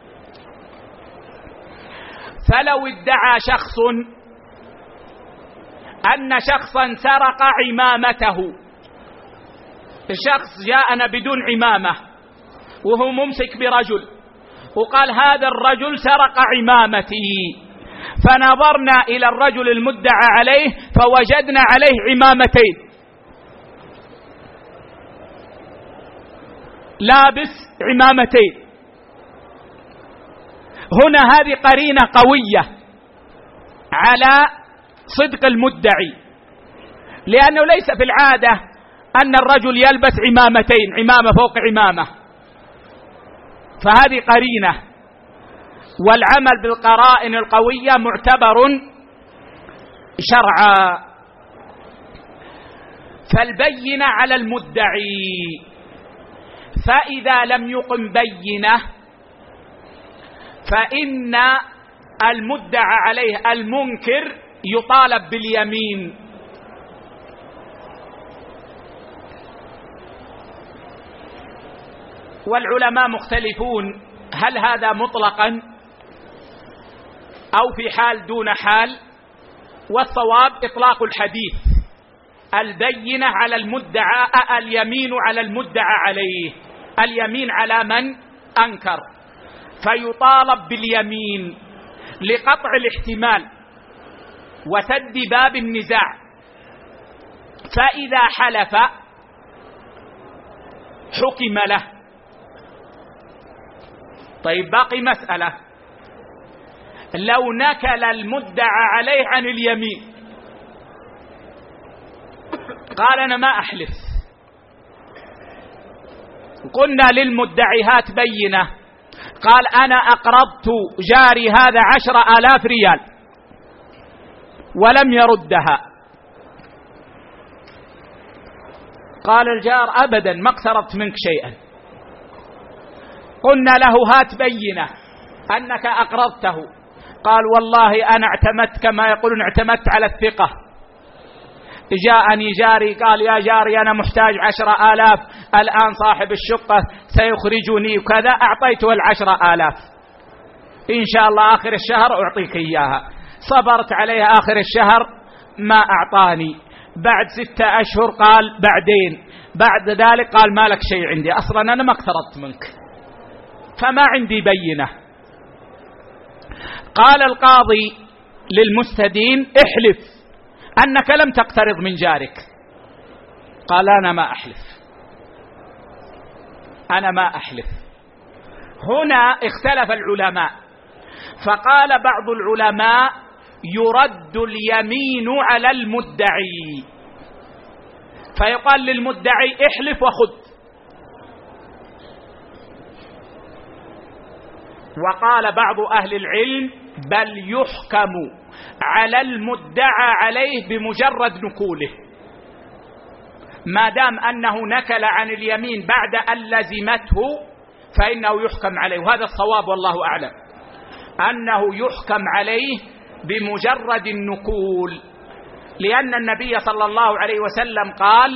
فلو ادعى شخص أن شخصا سرق عمامته، الشخص جاءنا بدون عمامة وهو ممسك برجل وقال هذا الرجل سرق عمامتي، فنظرنا إلى الرجل المدعى عليه فوجدنا عليه عمامتين، لابس عمامتين. هنا هذه قرينة قوية على صدق المدعي، لأنه ليس في العادة أن الرجل يلبس عمامتين، عمامة فوق عمامة، فهذه قرينة، والعمل بالقرائن القوية معتبر شرعا. فالبينة على المدعي، فإذا لم يقم بينة فإن المدعى عليه المنكر يطالب باليمين. والعلماء مختلفون هل هذا مطلقا أو في حال دون حال، والصواب إطلاق الحديث، البينة على المدعى، اليمين على المدعى عليه، اليمين على من أنكر، فيطالب باليمين لقطع الاحتمال وسد باب النزاع. فإذا حلف حكم له. طيب باقي مسألة، لو نكل المدعى عليه عن اليمين، قال أنا ما أحلف، قلنا للمدعي هات بينة، قال أنا أقرضت جاري هذا 10,000 ريال ولم يردها، قال الجار أبدا ما اقترضت منك شيئا. قلنا له هات بينة أنك أقرضته، قال والله أنا اعتمدت كما يقولون اعتمدت على الثقة، جاءني جاري قال يا جاري أنا محتاج 10,000 الآن صاحب الشقة سيخرجني وكذا، أعطيته 10,000 إن شاء الله آخر الشهر أعطيك إياها. صبرت عليها آخر الشهر ما أعطاني، بعد 6 أشهر قال بعدين، بعد ذلك قال ما لك شيء عندي، أصلا أنا ما اقترضت منك فما عندي بينة. قال القاضي للمستدين احلف أنك لم تقترض من جارك، قال أنا ما أحلف، أنا ما أحلف. هنا اختلف العلماء، فقال بعض العلماء يرد اليمين على المدعي، فيقال للمدعي احلف وخذ. وقال بعض أهل العلم بل يحكم على المدعى عليه بمجرد نكوله، ما دام أنه نكل عن اليمين بعد أن لزمته فإنه يحكم عليه. وهذا الصواب والله أعلم، أنه يحكم عليه بمجرد النكول، لأن النبي صلى الله عليه وسلم قال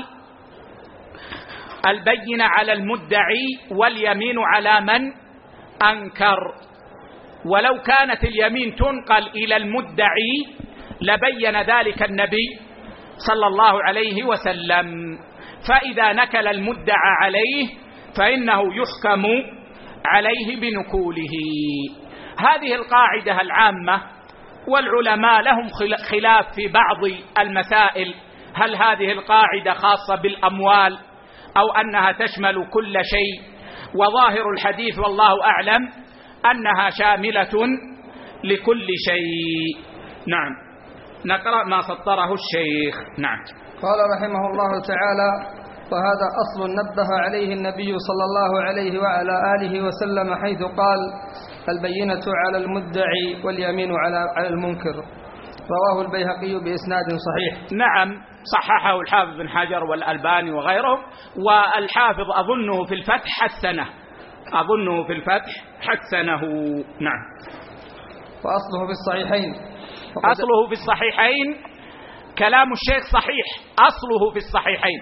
البينة على المدعي واليمين على من أنكر. ولو كانت اليمين تنقل إلى المدعي لبين ذلك النبي صلى الله عليه وسلم. فإذا نكل المدعى عليه فإنه يحكم عليه بنكوله. هذه القاعدة العامة، والعلماء لهم خلاف في بعض المسائل، هل هذه القاعدة خاصة بالأموال أو أنها تشمل كل شيء، وظاهر الحديث والله أعلم أنها شاملة لكل شيء. نعم، نقرأ ما سطره الشيخ. نعم. قال رحمه الله تعالى: وهذا أصل نبه عليه النبي صلى الله عليه وعلى آله وسلم حيث قال: البينة على المدعي واليمين على المنكر. رواه البيهقي بإسناد صحيح. نعم، صححه الحافظ بن حجر والألباني وغيرهم، والحافظ أظنه في الفتح حسنه، أظنه في الفتح حسنه. نعم. وأصله في الصحيحين. أصله في الصحيحين، كلام الشيخ صحيح، أصله في الصحيحين،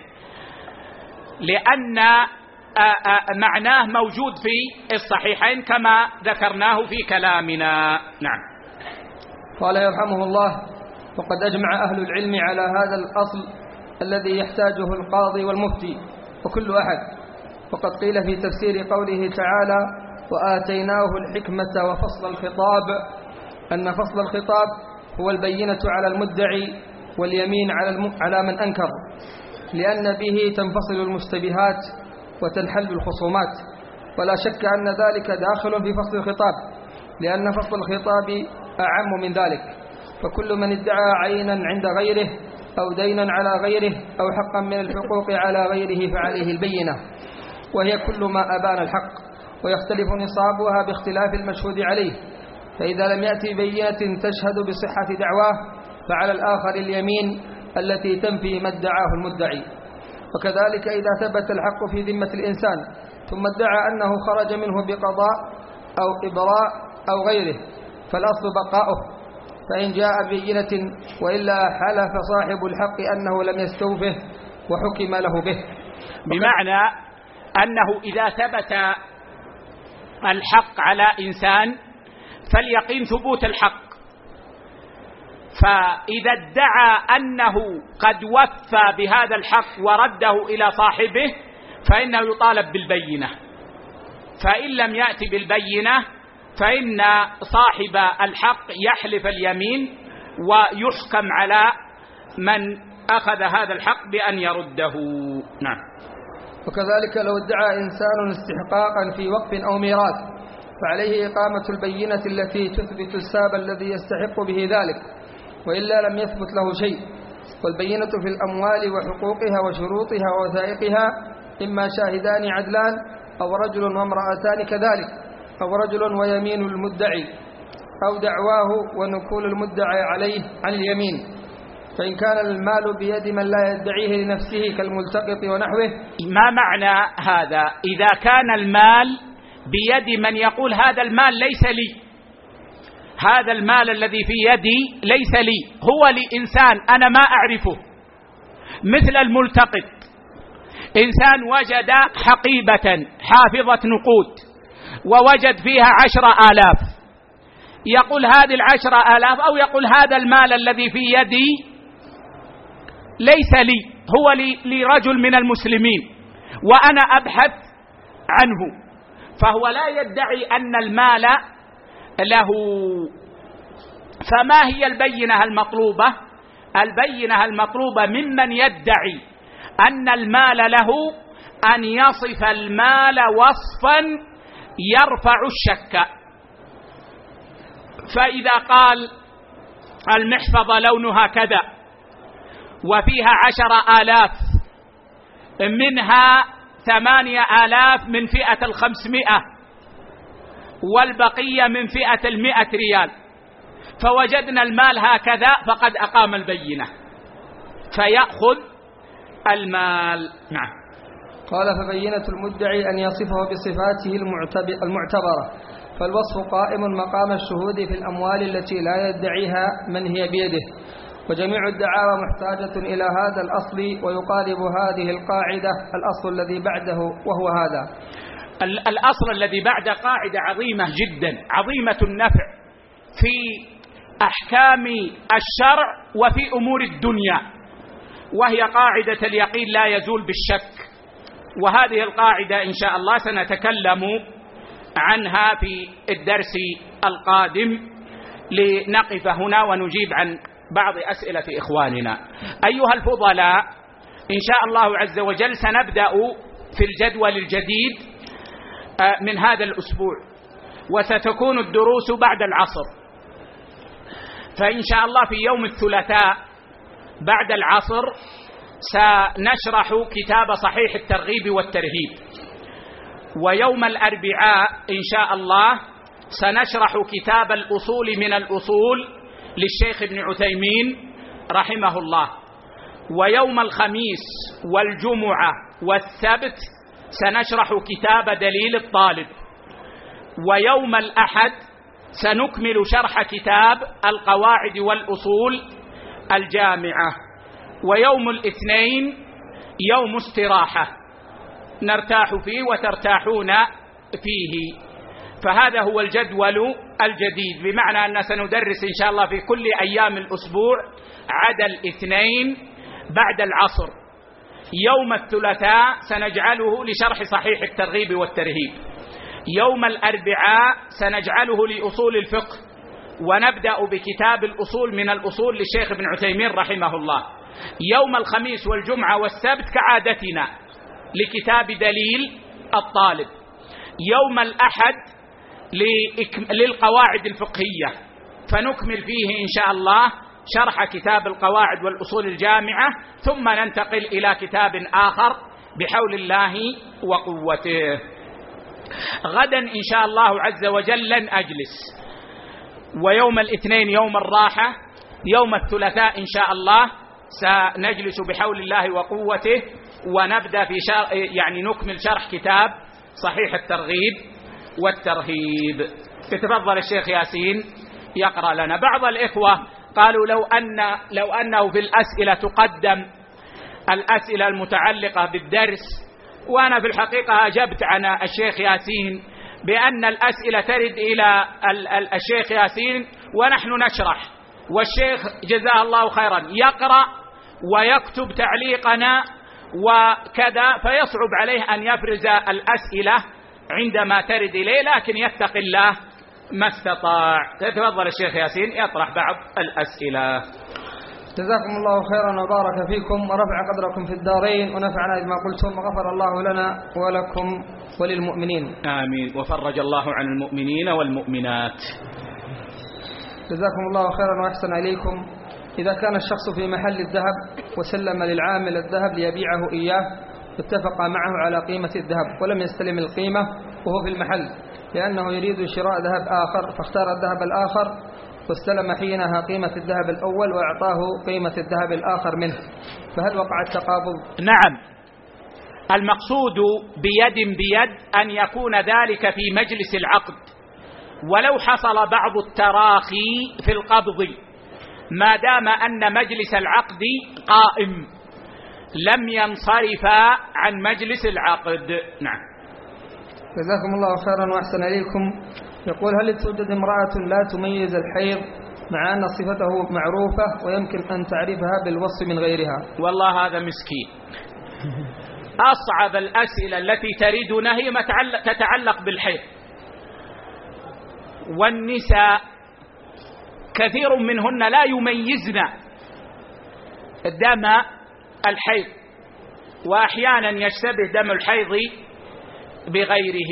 لأن معناه موجود في الصحيحين كما ذكرناه في كلامنا. نعم. قال يرحمه الله: وقد أجمع أهل العلم على هذا الأصل الذي يحتاجه القاضي والمفتي وكل أحد. وقد قيل في تفسير قوله تعالى: وآتيناه الحكمة وفصل الخطاب، أن فصل الخطاب هو البينة على المدعي واليمين على من أنكر، لأن به تنفصل المشتبهات وتنحل الخصومات. ولا شك أن ذلك داخل في فصل الخطاب، لأن فصل الخطاب أعم من ذلك، فكل من ادعى عينا عند غيره أو دينا على غيره أو حقا من الحقوق على غيره فعليه البينة، وهي كل ما أبان الحق ويختلف نصابها باختلاف المشهود عليه، فإذا لم يأتي بينة تشهد بصحة دعواه فعلى الآخر اليمين التي تنفي ما ادعاه المدعي. وكذلك إذا ثبت الحق في ذمة الإنسان ثم ادعى أنه خرج منه بقضاء أو إبراء أو غيره فالأصل بقاؤه، فإن جاء بينة وإلا حلف صاحب الحق أنه لم يستوفه وحكم له به. بمعنى أنه إذا ثبت الحق على إنسان فاليقين ثبوت الحق، فإذا ادعى أنه قد وفى بهذا الحق ورده إلى صاحبه فإنه يطالب بالبينة، فإن لم يأتي بالبينة فإن صاحب الحق يحلف اليمين ويحكم على من أخذ هذا الحق بأن يرده. نعم. وكذلك لو ادعى إنسان استحقاقا في وقف أو ميراث فعليه إقامة البينة التي تثبت السبب الذي يستحق به ذلك، وإلا لم يثبت له شيء. والبينة في الأموال وحقوقها وشروطها ووثائقها إما شاهدان عدلان أو رجل وامرأتان كذلك، أو رجل ويمين المدعي، أو دعواه ونكول المدعي عليه عن اليمين. فإن كان المال بيد من لا يدعيه لنفسه كالملتقط ونحوه. ما معنى هذا؟ إذا كان المال بيد من يقول هذا المال ليس لي، هذا المال الذي في يدي ليس لي، هو لإنسان أنا ما أعرفه، مثل الملتقط. إنسان وجد حقيبة حافظة نقود ووجد فيها 10,000، يقول هذه 10,000 أو يقول هذا المال الذي في يدي ليس لي، هو لرجل من المسلمين وأنا أبحث عنه، فهو لا يدعي أن المال له. فما هي البينة المطلوبة؟ البينة المطلوبة ممن يدعي أن المال له أن يصف المال وصفا يرفع الشك. فإذا قال المحفظة لونها كذا وفيها 10,000 منها 8,000 من فئة 500 والبقية من فئة 100 ريال، فوجدنا المال هكذا فقد أقام البينة فيأخذ المال. نعم. قال فبينة المدعي أن يصفه بصفاته المعتبرة، فالوصف قائم مقام الشهود في الأموال التي لا يدعيها من هي بيده، وجميع الدعاوى محتاجة إلى هذا الأصل، ويقارب هذه القاعدة الأصل الذي بعده، وهو هذا الأصل الذي بعد قاعدة عظيمة جدا، عظيمة النفع في أحكام الشرع وفي أمور الدنيا، وهي قاعدة اليقين لا يزول بالشك. وهذه القاعدة إن شاء الله سنتكلم عنها في الدرس القادم، لنقف هنا ونجيب عن بعض أسئلة إخواننا. أيها الفضلاء، إن شاء الله عز وجل سنبدأ في الجدول الجديد من هذا الأسبوع، وستكون الدروس بعد العصر. فإن شاء الله في يوم الثلاثاء بعد العصر سنشرح كتاب صحيح الترغيب والترهيب، ويوم الأربعاء إن شاء الله سنشرح كتاب الأصول من الأصول للشيخ ابن عثيمين رحمه الله، ويوم الخميس والجمعة والسبت سنشرح كتاب دليل الطالب، ويوم الأحد سنكمل شرح كتاب القواعد والأصول الجامعة، ويوم الاثنين يوم استراحة نرتاح فيه وترتاحون فيه. فهذا هو الجدول الجديد، بمعنى أن سندرس إن شاء الله في كل أيام الأسبوع عدا الاثنين بعد العصر. يوم الثلاثاء سنجعله لشرح صحيح الترغيب والترهيب، يوم الأربعاء سنجعله لأصول الفقه، ونبدأ بكتاب الأصول من الأصول للشيخ ابن عثيمين رحمه الله. يوم الخميس والجمعة والسبت كعادتنا لكتاب دليل الطالب. يوم الأحد للقواعد الفقهية، فنكمل فيه إن شاء الله شرح كتاب القواعد والأصول الجامعة، ثم ننتقل إلى كتاب آخر بحول الله وقوته. غدا إن شاء الله عز وجل لن أجلس، ويوم الاثنين يوم الراحة، يوم الثلاثاء إن شاء الله سنجلس بحول الله وقوته ونبدأ في يعني نكمل شرح كتاب صحيح الترغيب والترهيب. يتفضل الشيخ ياسين يقرأ لنا. بعض الإخوة قالوا لو أنه في الأسئلة تقدم الأسئلة المتعلقة بالدرس، وأنا في الحقيقة أجبت عن الشيخ ياسين بأن الأسئلة ترد إلى الشيخ ياسين ونحن نشرح، والشيخ جزاه الله خيرا يقرأ ويكتب تعليقنا وكذا، فيصعب عليه أن يفرز الأسئلة عندما ترد إليه، لكن يتقي الله ما استطاع. تفضل الشيخ ياسين يطرح بعض الأسئلة. جزاكم الله خيرا وبارك فيكم ورفع قدركم في الدارين ونفعنا بما قلتم وغفر الله لنا ولكم وللمؤمنين. آمين. وفرج الله عن المؤمنين والمؤمنات. جزاكم الله خيرا وأحسن إليكم. إذا كان الشخص في محل الذهب وسلم للعامل الذهب ليبيعه إياه، اتفق معه على قيمة الذهب ولم يستلم القيمة وهو في المحل لأنه يريد شراء ذهب آخر، فاختار الذهب الآخر واستلم حينها قيمة الذهب الأول وأعطاه قيمة الذهب الآخر منه، فهل وقع التقابض؟ نعم، المقصود بيد بيد أن يكون ذلك في مجلس العقد، ولو حصل بعض التراخي في القبض ما دام أن مجلس العقد قائم لم ينصرف عن مجلس العقد. نعم. جزاكم الله خيرا وأحسن إليكم. يقول هل توجد امرأة لا تميز الحيض مع أن صفته معروفة ويمكن أن تعرفها بالوصف من غيرها؟ والله هذا مسكين. أصعب الأسئلة التي تريدنا هي ما تتعلق بالحيض، والنساء كثير منهن لا يميزن دم الحيض، وأحيانا يشتبه دم الحيض بغيره،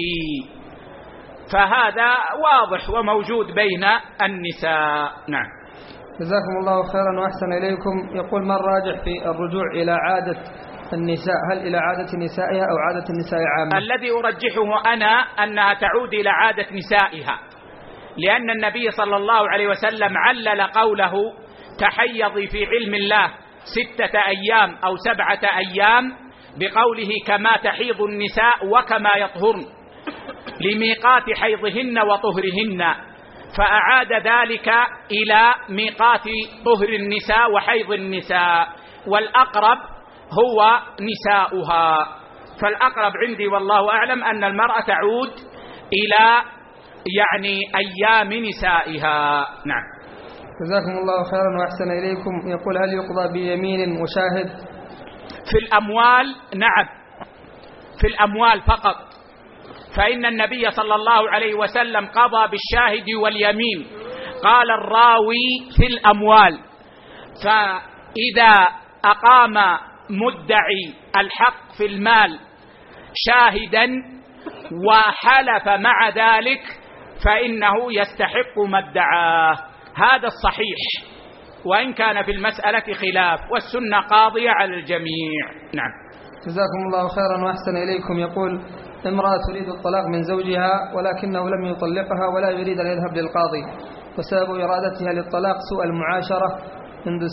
فهذا واضح وموجود بين النساء. نعم. جزاكم الله خيرا وأحسن إليكم. يقول ما الراجح في الرجوع إلى عادة النساء؟ هل إلى عادة نسائها أو عادة النساء عامة؟ الذي أرجحه أنا أنها تعود إلى عادة نسائها، لأن النبي صلى الله عليه وسلم علل قوله تحيضي في علم الله 6 أيام أو 7 أيام بقوله كما تحيض النساء وكما يطهرن لميقات حيضهن وطهرهن، فأعاد ذلك إلى ميقات طهر النساء وحيض النساء، والأقرب هو نساؤها. فالأقرب عندي والله أعلم أن المرأة تعود إلى يعني أيام نسائها. نعم. جزاكم الله خيرا وأحسن إليكم. يقول هل يقضى بيمين مشاهد في الأموال؟ نعم، في الأموال فقط، فإن النبي صلى الله عليه وسلم قضى بالشاهد واليمين. قال الراوي في الأموال، فإذا أقام مدعي الحق في المال شاهدا وحلف مع ذلك فإنه يستحق ما ادعاه، هذا الصحيح، وإن كان في المسألة خلاف، والسنة قاضية على الجميع. نعم. جزاكم الله خيرا وأحسن إليكم. يقول امرأة تريد الطلاق من زوجها ولكنه لم يطلقها ولا يريد أن يذهب للقاضي، وسبب إرادتها للطلاق سوء المعاشرة منذ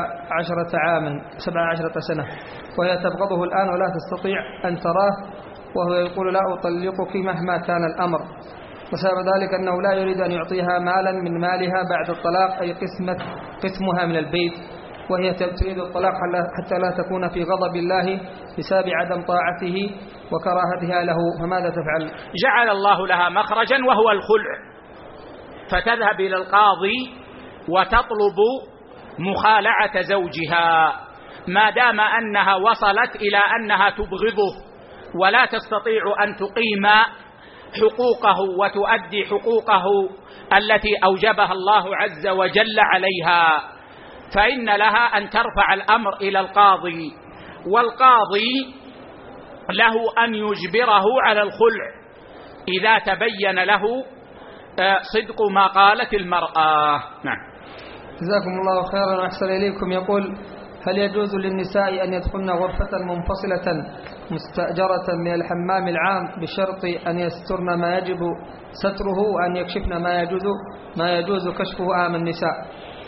17 سنة، وهي تبغضه الآن ولا تستطيع أن تراه، وهو يقول لا أطلقك مهما كان الأمر، وسبب ذلك أنه لا يريد أن يعطيها مالا من مالها بعد الطلاق أي قسمها من البيت، وهي تريد الطلاق حتى لا تكون في غضب الله بسبب عدم طاعته وكراهتها له، فماذا تفعل؟ جعل الله لها مخرجا وهو الخلع، فتذهب إلى القاضي وتطلب مخالعة زوجها ما دام أنها وصلت إلى أنها تبغضه ولا تستطيع أن تقيم حقوقه وتؤدي حقوقه التي أوجبها الله عز وجل عليها، فإن لها أن ترفع الأمر إلى القاضي، والقاضي له أن يجبره على الخلع إذا تبين له صدق ما قالت المرأة. نعم. جزاكم الله خيرا وأحسن إليكم. يقول هل يجوز للنساء أن يدخلن غرفة منفصلة مستأجرة من الحمام العام بشرط أن يسترن ما يجب ستره وأن يكشفن ما يجوز كشفه أمام النساء.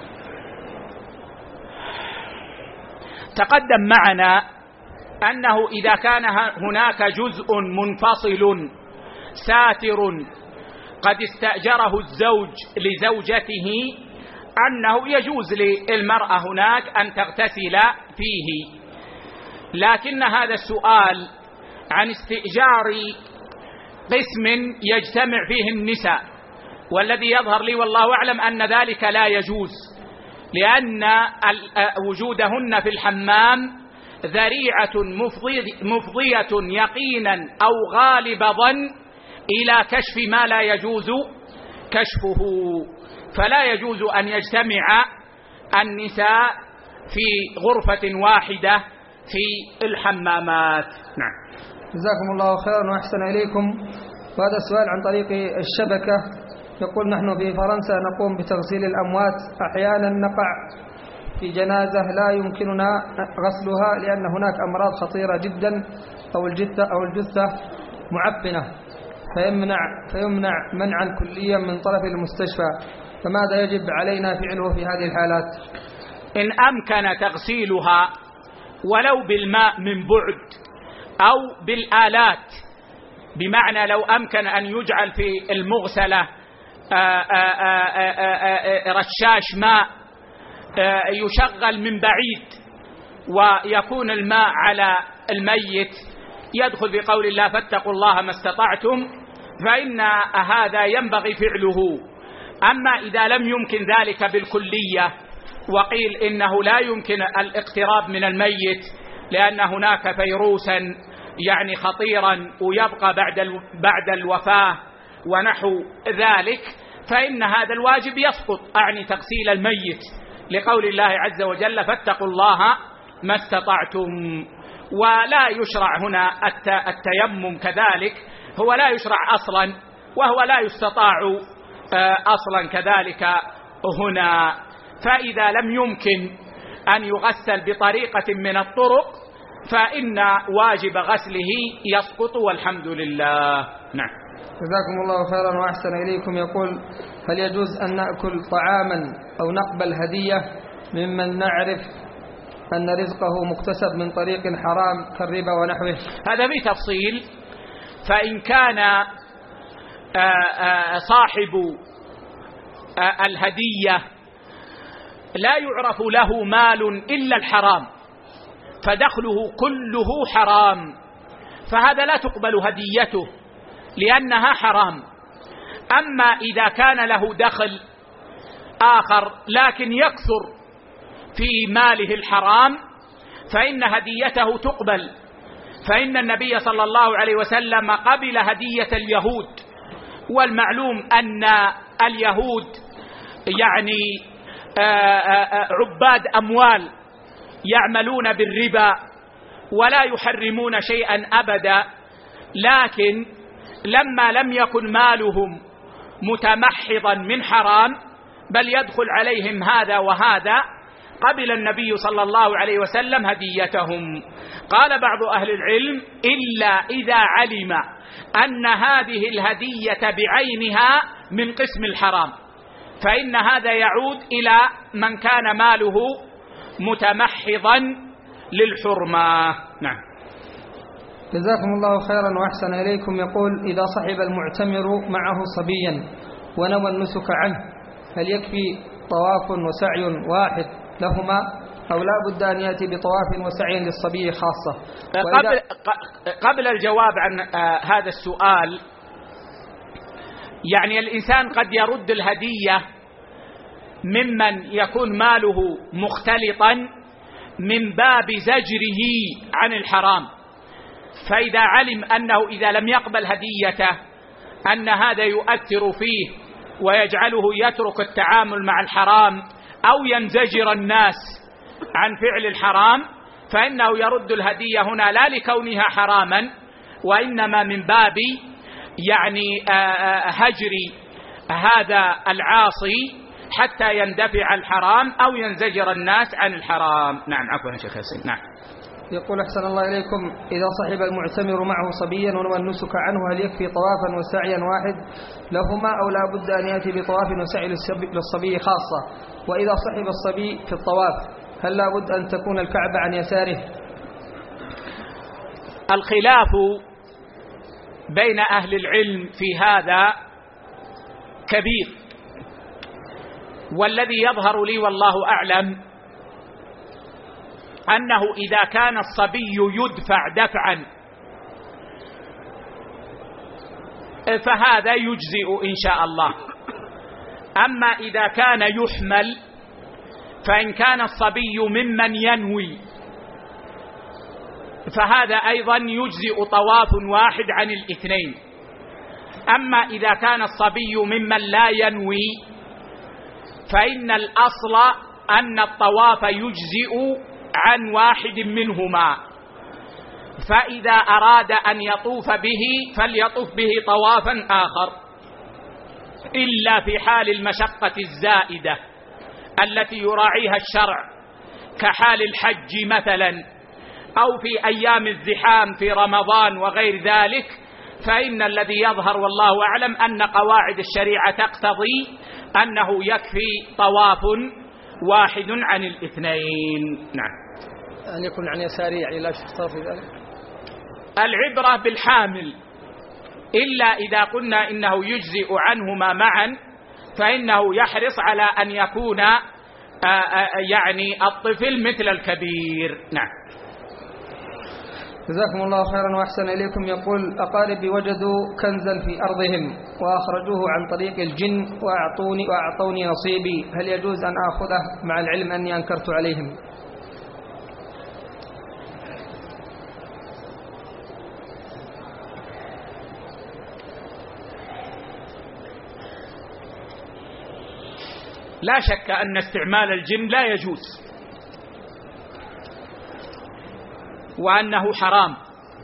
تقدم معنا أنه إذا كان هناك جزء منفصل ساتر قد استأجره الزوج لزوجته أنه يجوز للمرأة هناك أن تغتسل فيه، لكن هذا السؤال عن استئجار قسم يجتمع فيه النساء، والذي يظهر لي والله أعلم أن ذلك لا يجوز، لأن وجودهن في الحمام ذريعة مفضية يقينا أو غالب ظن إلى كشف ما لا يجوز كشفه، فلا يجوز أن يجتمع النساء في غرفة واحدة في الحمامات. نعم. جزاكم الله خيرا وأحسن إليكم. وهذا السؤال عن طريق الشبكة، يقول: نحن في فرنسا نقوم بتغسيل الأموات، أحيانا نقع في جنازة لا يمكننا غسلها لأن هناك أمراض خطيرة جدا أو الجثة معفنة، فيمنع منعا كليا من طرف المستشفى، فماذا يجب علينا فعله في هذه الحالات؟ إن أمكن تغسيلها ولو بالماء من بعد أو بالآلات، بمعنى لو أمكن أن يجعل في المغسلة رشاش ماء يشغل من بعيد ويكون الماء على الميت يدخل بقول الله فاتقوا الله ما استطعتم، فإن هذا ينبغي فعله. أما إذا لم يمكن ذلك بالكلية وقيل إنه لا يمكن الاقتراب من الميت لأن هناك فيروسا يعني خطيرا ويبقى بعد الوفاة ونحو ذلك، فإن هذا الواجب يسقط، أعني تغسيل الميت، لقول الله عز وجل فاتقوا الله ما استطعتم. ولا يشرع هنا التيمم كذلك، هو لا يشرع أصلا وهو لا يستطاع أصلا كذلك هنا. فإذا لم يمكن أن يغسل بطريقة من الطرق فإن واجب غسله يسقط والحمد لله. نعم. جزاكم الله خيرا وأحسن إليكم. يقول: هل يجوز أن نأكل طعاما أو نقبل هدية ممن نعرف أن رزقه مكتسب من طريق حرام كالربا ونحوه؟ هذا في تفصيل. فإن كان صاحب الهدية لا يعرف له مال إلا الحرام فدخله كله حرام، فهذا لا تقبل هديته لأنها حرام. أما إذا كان له دخل آخر لكن يكثر في ماله الحرام فإن هديته تقبل، فإن النبي صلى الله عليه وسلم قبل هدية اليهود، والمعلوم أن اليهود يعني عباد أموال يعملون بالربا ولا يحرمون شيئا أبدا، لكن لما لم يكن مالهم متمحضا من حرام بل يدخل عليهم هذا وهذا، قبل النبي صلى الله عليه وسلم هديتهم. قال بعض أهل العلم: إلا إذا علم أن هذه الهدية بعينها من قسم الحرام، فإن هذا يعود إلى من كان ماله متمحضا للحرمة. نعم. جزاكم الله خيرا وأحسن إليكم. يقول: إذا صحب المعتمر معه صبيا ونوى النسك عنه، هل يكفي طواف وسعي واحد لهما أو لا بد أن يأتي بطواف وسعي للصبي خاصة؟ قبل الجواب عن هذا السؤال، يعني الإنسان قد يرد الهدية ممن يكون ماله مختلطا من باب زجره عن الحرام، فإذا علم أنه إذا لم يقبل هديته أن هذا يؤثر فيه ويجعله يترك التعامل مع الحرام أو ينزجر الناس عن فعل الحرام، فإنه يرد الهدية هنا لا لكونها حراما، وإنما من باب يعني هجر هذا العاصي حتى يندفع الحرام أو ينزجر الناس عن الحرام. نعم. عفوا يا شيخ ياسين. نعم. يقول أحسن الله إليكم: إذا صحب المعتمر معه صبيا ونوى النسك عنه هل يكفي طوافا وسعيا واحد لهما أو لا بد أن يأتي بطواف وسعي للصبي خاصة؟ وإذا صحب الصبي في الطواف هل لا بد أن تكون الكعبة عن يساره؟ الخلاف بين أهل العلم في هذا كبير، والذي يظهر لي والله أعلم أنه إذا كان الصبي يدفع دفعا فهذا يجزئ إن شاء الله. أما إذا كان يحمل فإن كان الصبي ممن ينوي فهذا أيضا يجزئ طواف واحد عن الاثنين. أما إذا كان الصبي ممن لا ينوي فإن الأصل أن الطواف يجزئ عن واحد منهما، فإذا أراد أن يطوف به فليطوف به طوافا آخر، إلا في حال المشقة الزائدة التي يراعيها الشرع كحال الحج مثلا، أو في أيام الزحام في رمضان وغير ذلك، فإن الذي يظهر والله أعلم أن قواعد الشريعة تقتضي أنه يكفي طواف واحد عن الاثنين. نعم. أن يكون عن يساره يعني لا شرط في ذلك. العبرة بالحامل، إلا إذا قلنا إنه يجزئ عنهما معا فإنه يحرص على أن يكون يعني الطفل مثل الكبير. نعم. جزاكم الله خيرا وأحسن إليكم. يقول: أقاربي وجدوا كنزا في أرضهم وأخرجوه عن طريق الجن وأعطوني نصيبي، هل يجوز أن آخذه مع العلم أني أنكرت عليهم؟ لا شك أن استعمال الجن لا يجوز وأنه حرام،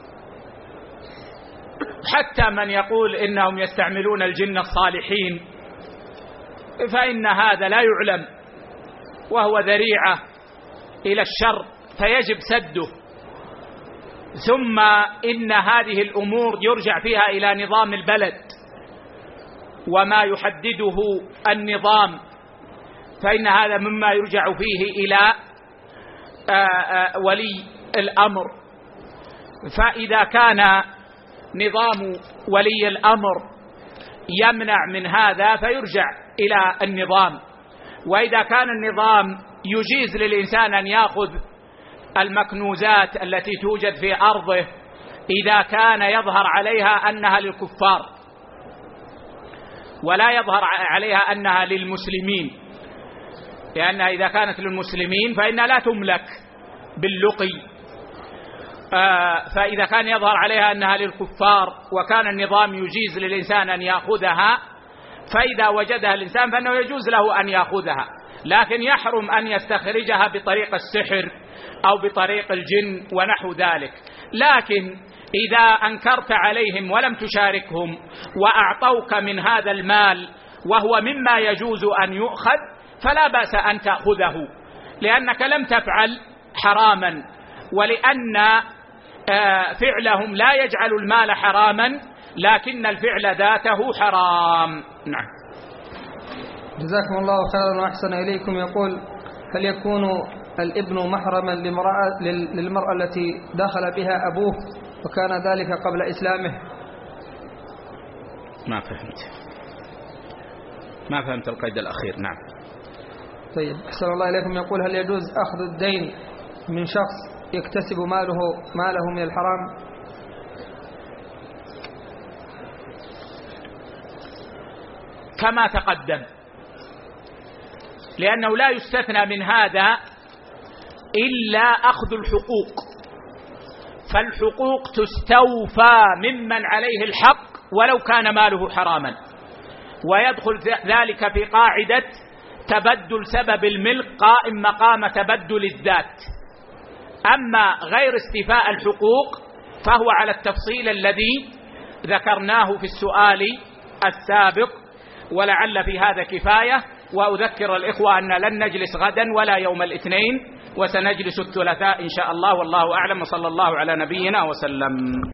حتى من يقول إنهم يستعملون الجن الصالحين فإن هذا لا يعلم وهو ذريعة إلى الشر فيجب سده. ثم إن هذه الأمور يرجع فيها إلى نظام البلد وما يحدده النظام، فإن هذا مما يرجع فيه إلى ولي الأمر. فإذا كان نظام ولي الأمر يمنع من هذا فيرجع إلى النظام، وإذا كان النظام يجيز للإنسان أن يأخذ المكنوزات التي توجد في أرضه إذا كان يظهر عليها أنها للكفار ولا يظهر عليها أنها للمسلمين، لأنها إذا كانت للمسلمين فإنها لا تملك باللقي، فإذا كان يظهر عليها أنها للكفار وكان النظام يجيز للإنسان أن يأخذها فإذا وجدها الإنسان فإنه يجوز له أن يأخذها، لكن يحرم أن يستخرجها بطريق السحر أو بطريق الجن ونحو ذلك. لكن إذا أنكرت عليهم ولم تشاركهم وأعطوك من هذا المال وهو مما يجوز أن يؤخذ فلا بأس أن تأخذه، لأنك لم تفعل حراما، ولأن فعلهم لا يجعل المال حراما لكن الفعل ذاته حرام. نعم. جزاكم الله خيرا وأحسن إليكم. يقول: هل يكون الابن محرما للمرأة التي دخل بها أبوه وكان ذلك قبل إسلامه؟ ما فهمت القيد الأخير. نعم. طيب، أحسن الله إليكم. يقول: هل يجوز أخذ الدين من شخص يكتسب ماله من الحرام؟ كما تقدم، لأنه لا يستثنى من هذا إلا أخذ الحقوق، فالحقوق تستوفى ممن عليه الحق ولو كان ماله حراما، ويدخل ذلك في قاعدة تبدل سبب الملك قائم مقام تبدل الذات. أما غير استيفاء الحقوق فهو على التفصيل الذي ذكرناه في السؤال السابق، ولعل في هذا كفاية. وأذكر الإخوة أن لن نجلس غدا ولا يوم الاثنين وسنجلس الثلاثاء إن شاء الله، والله أعلم، وصلى الله على نبينا وسلم.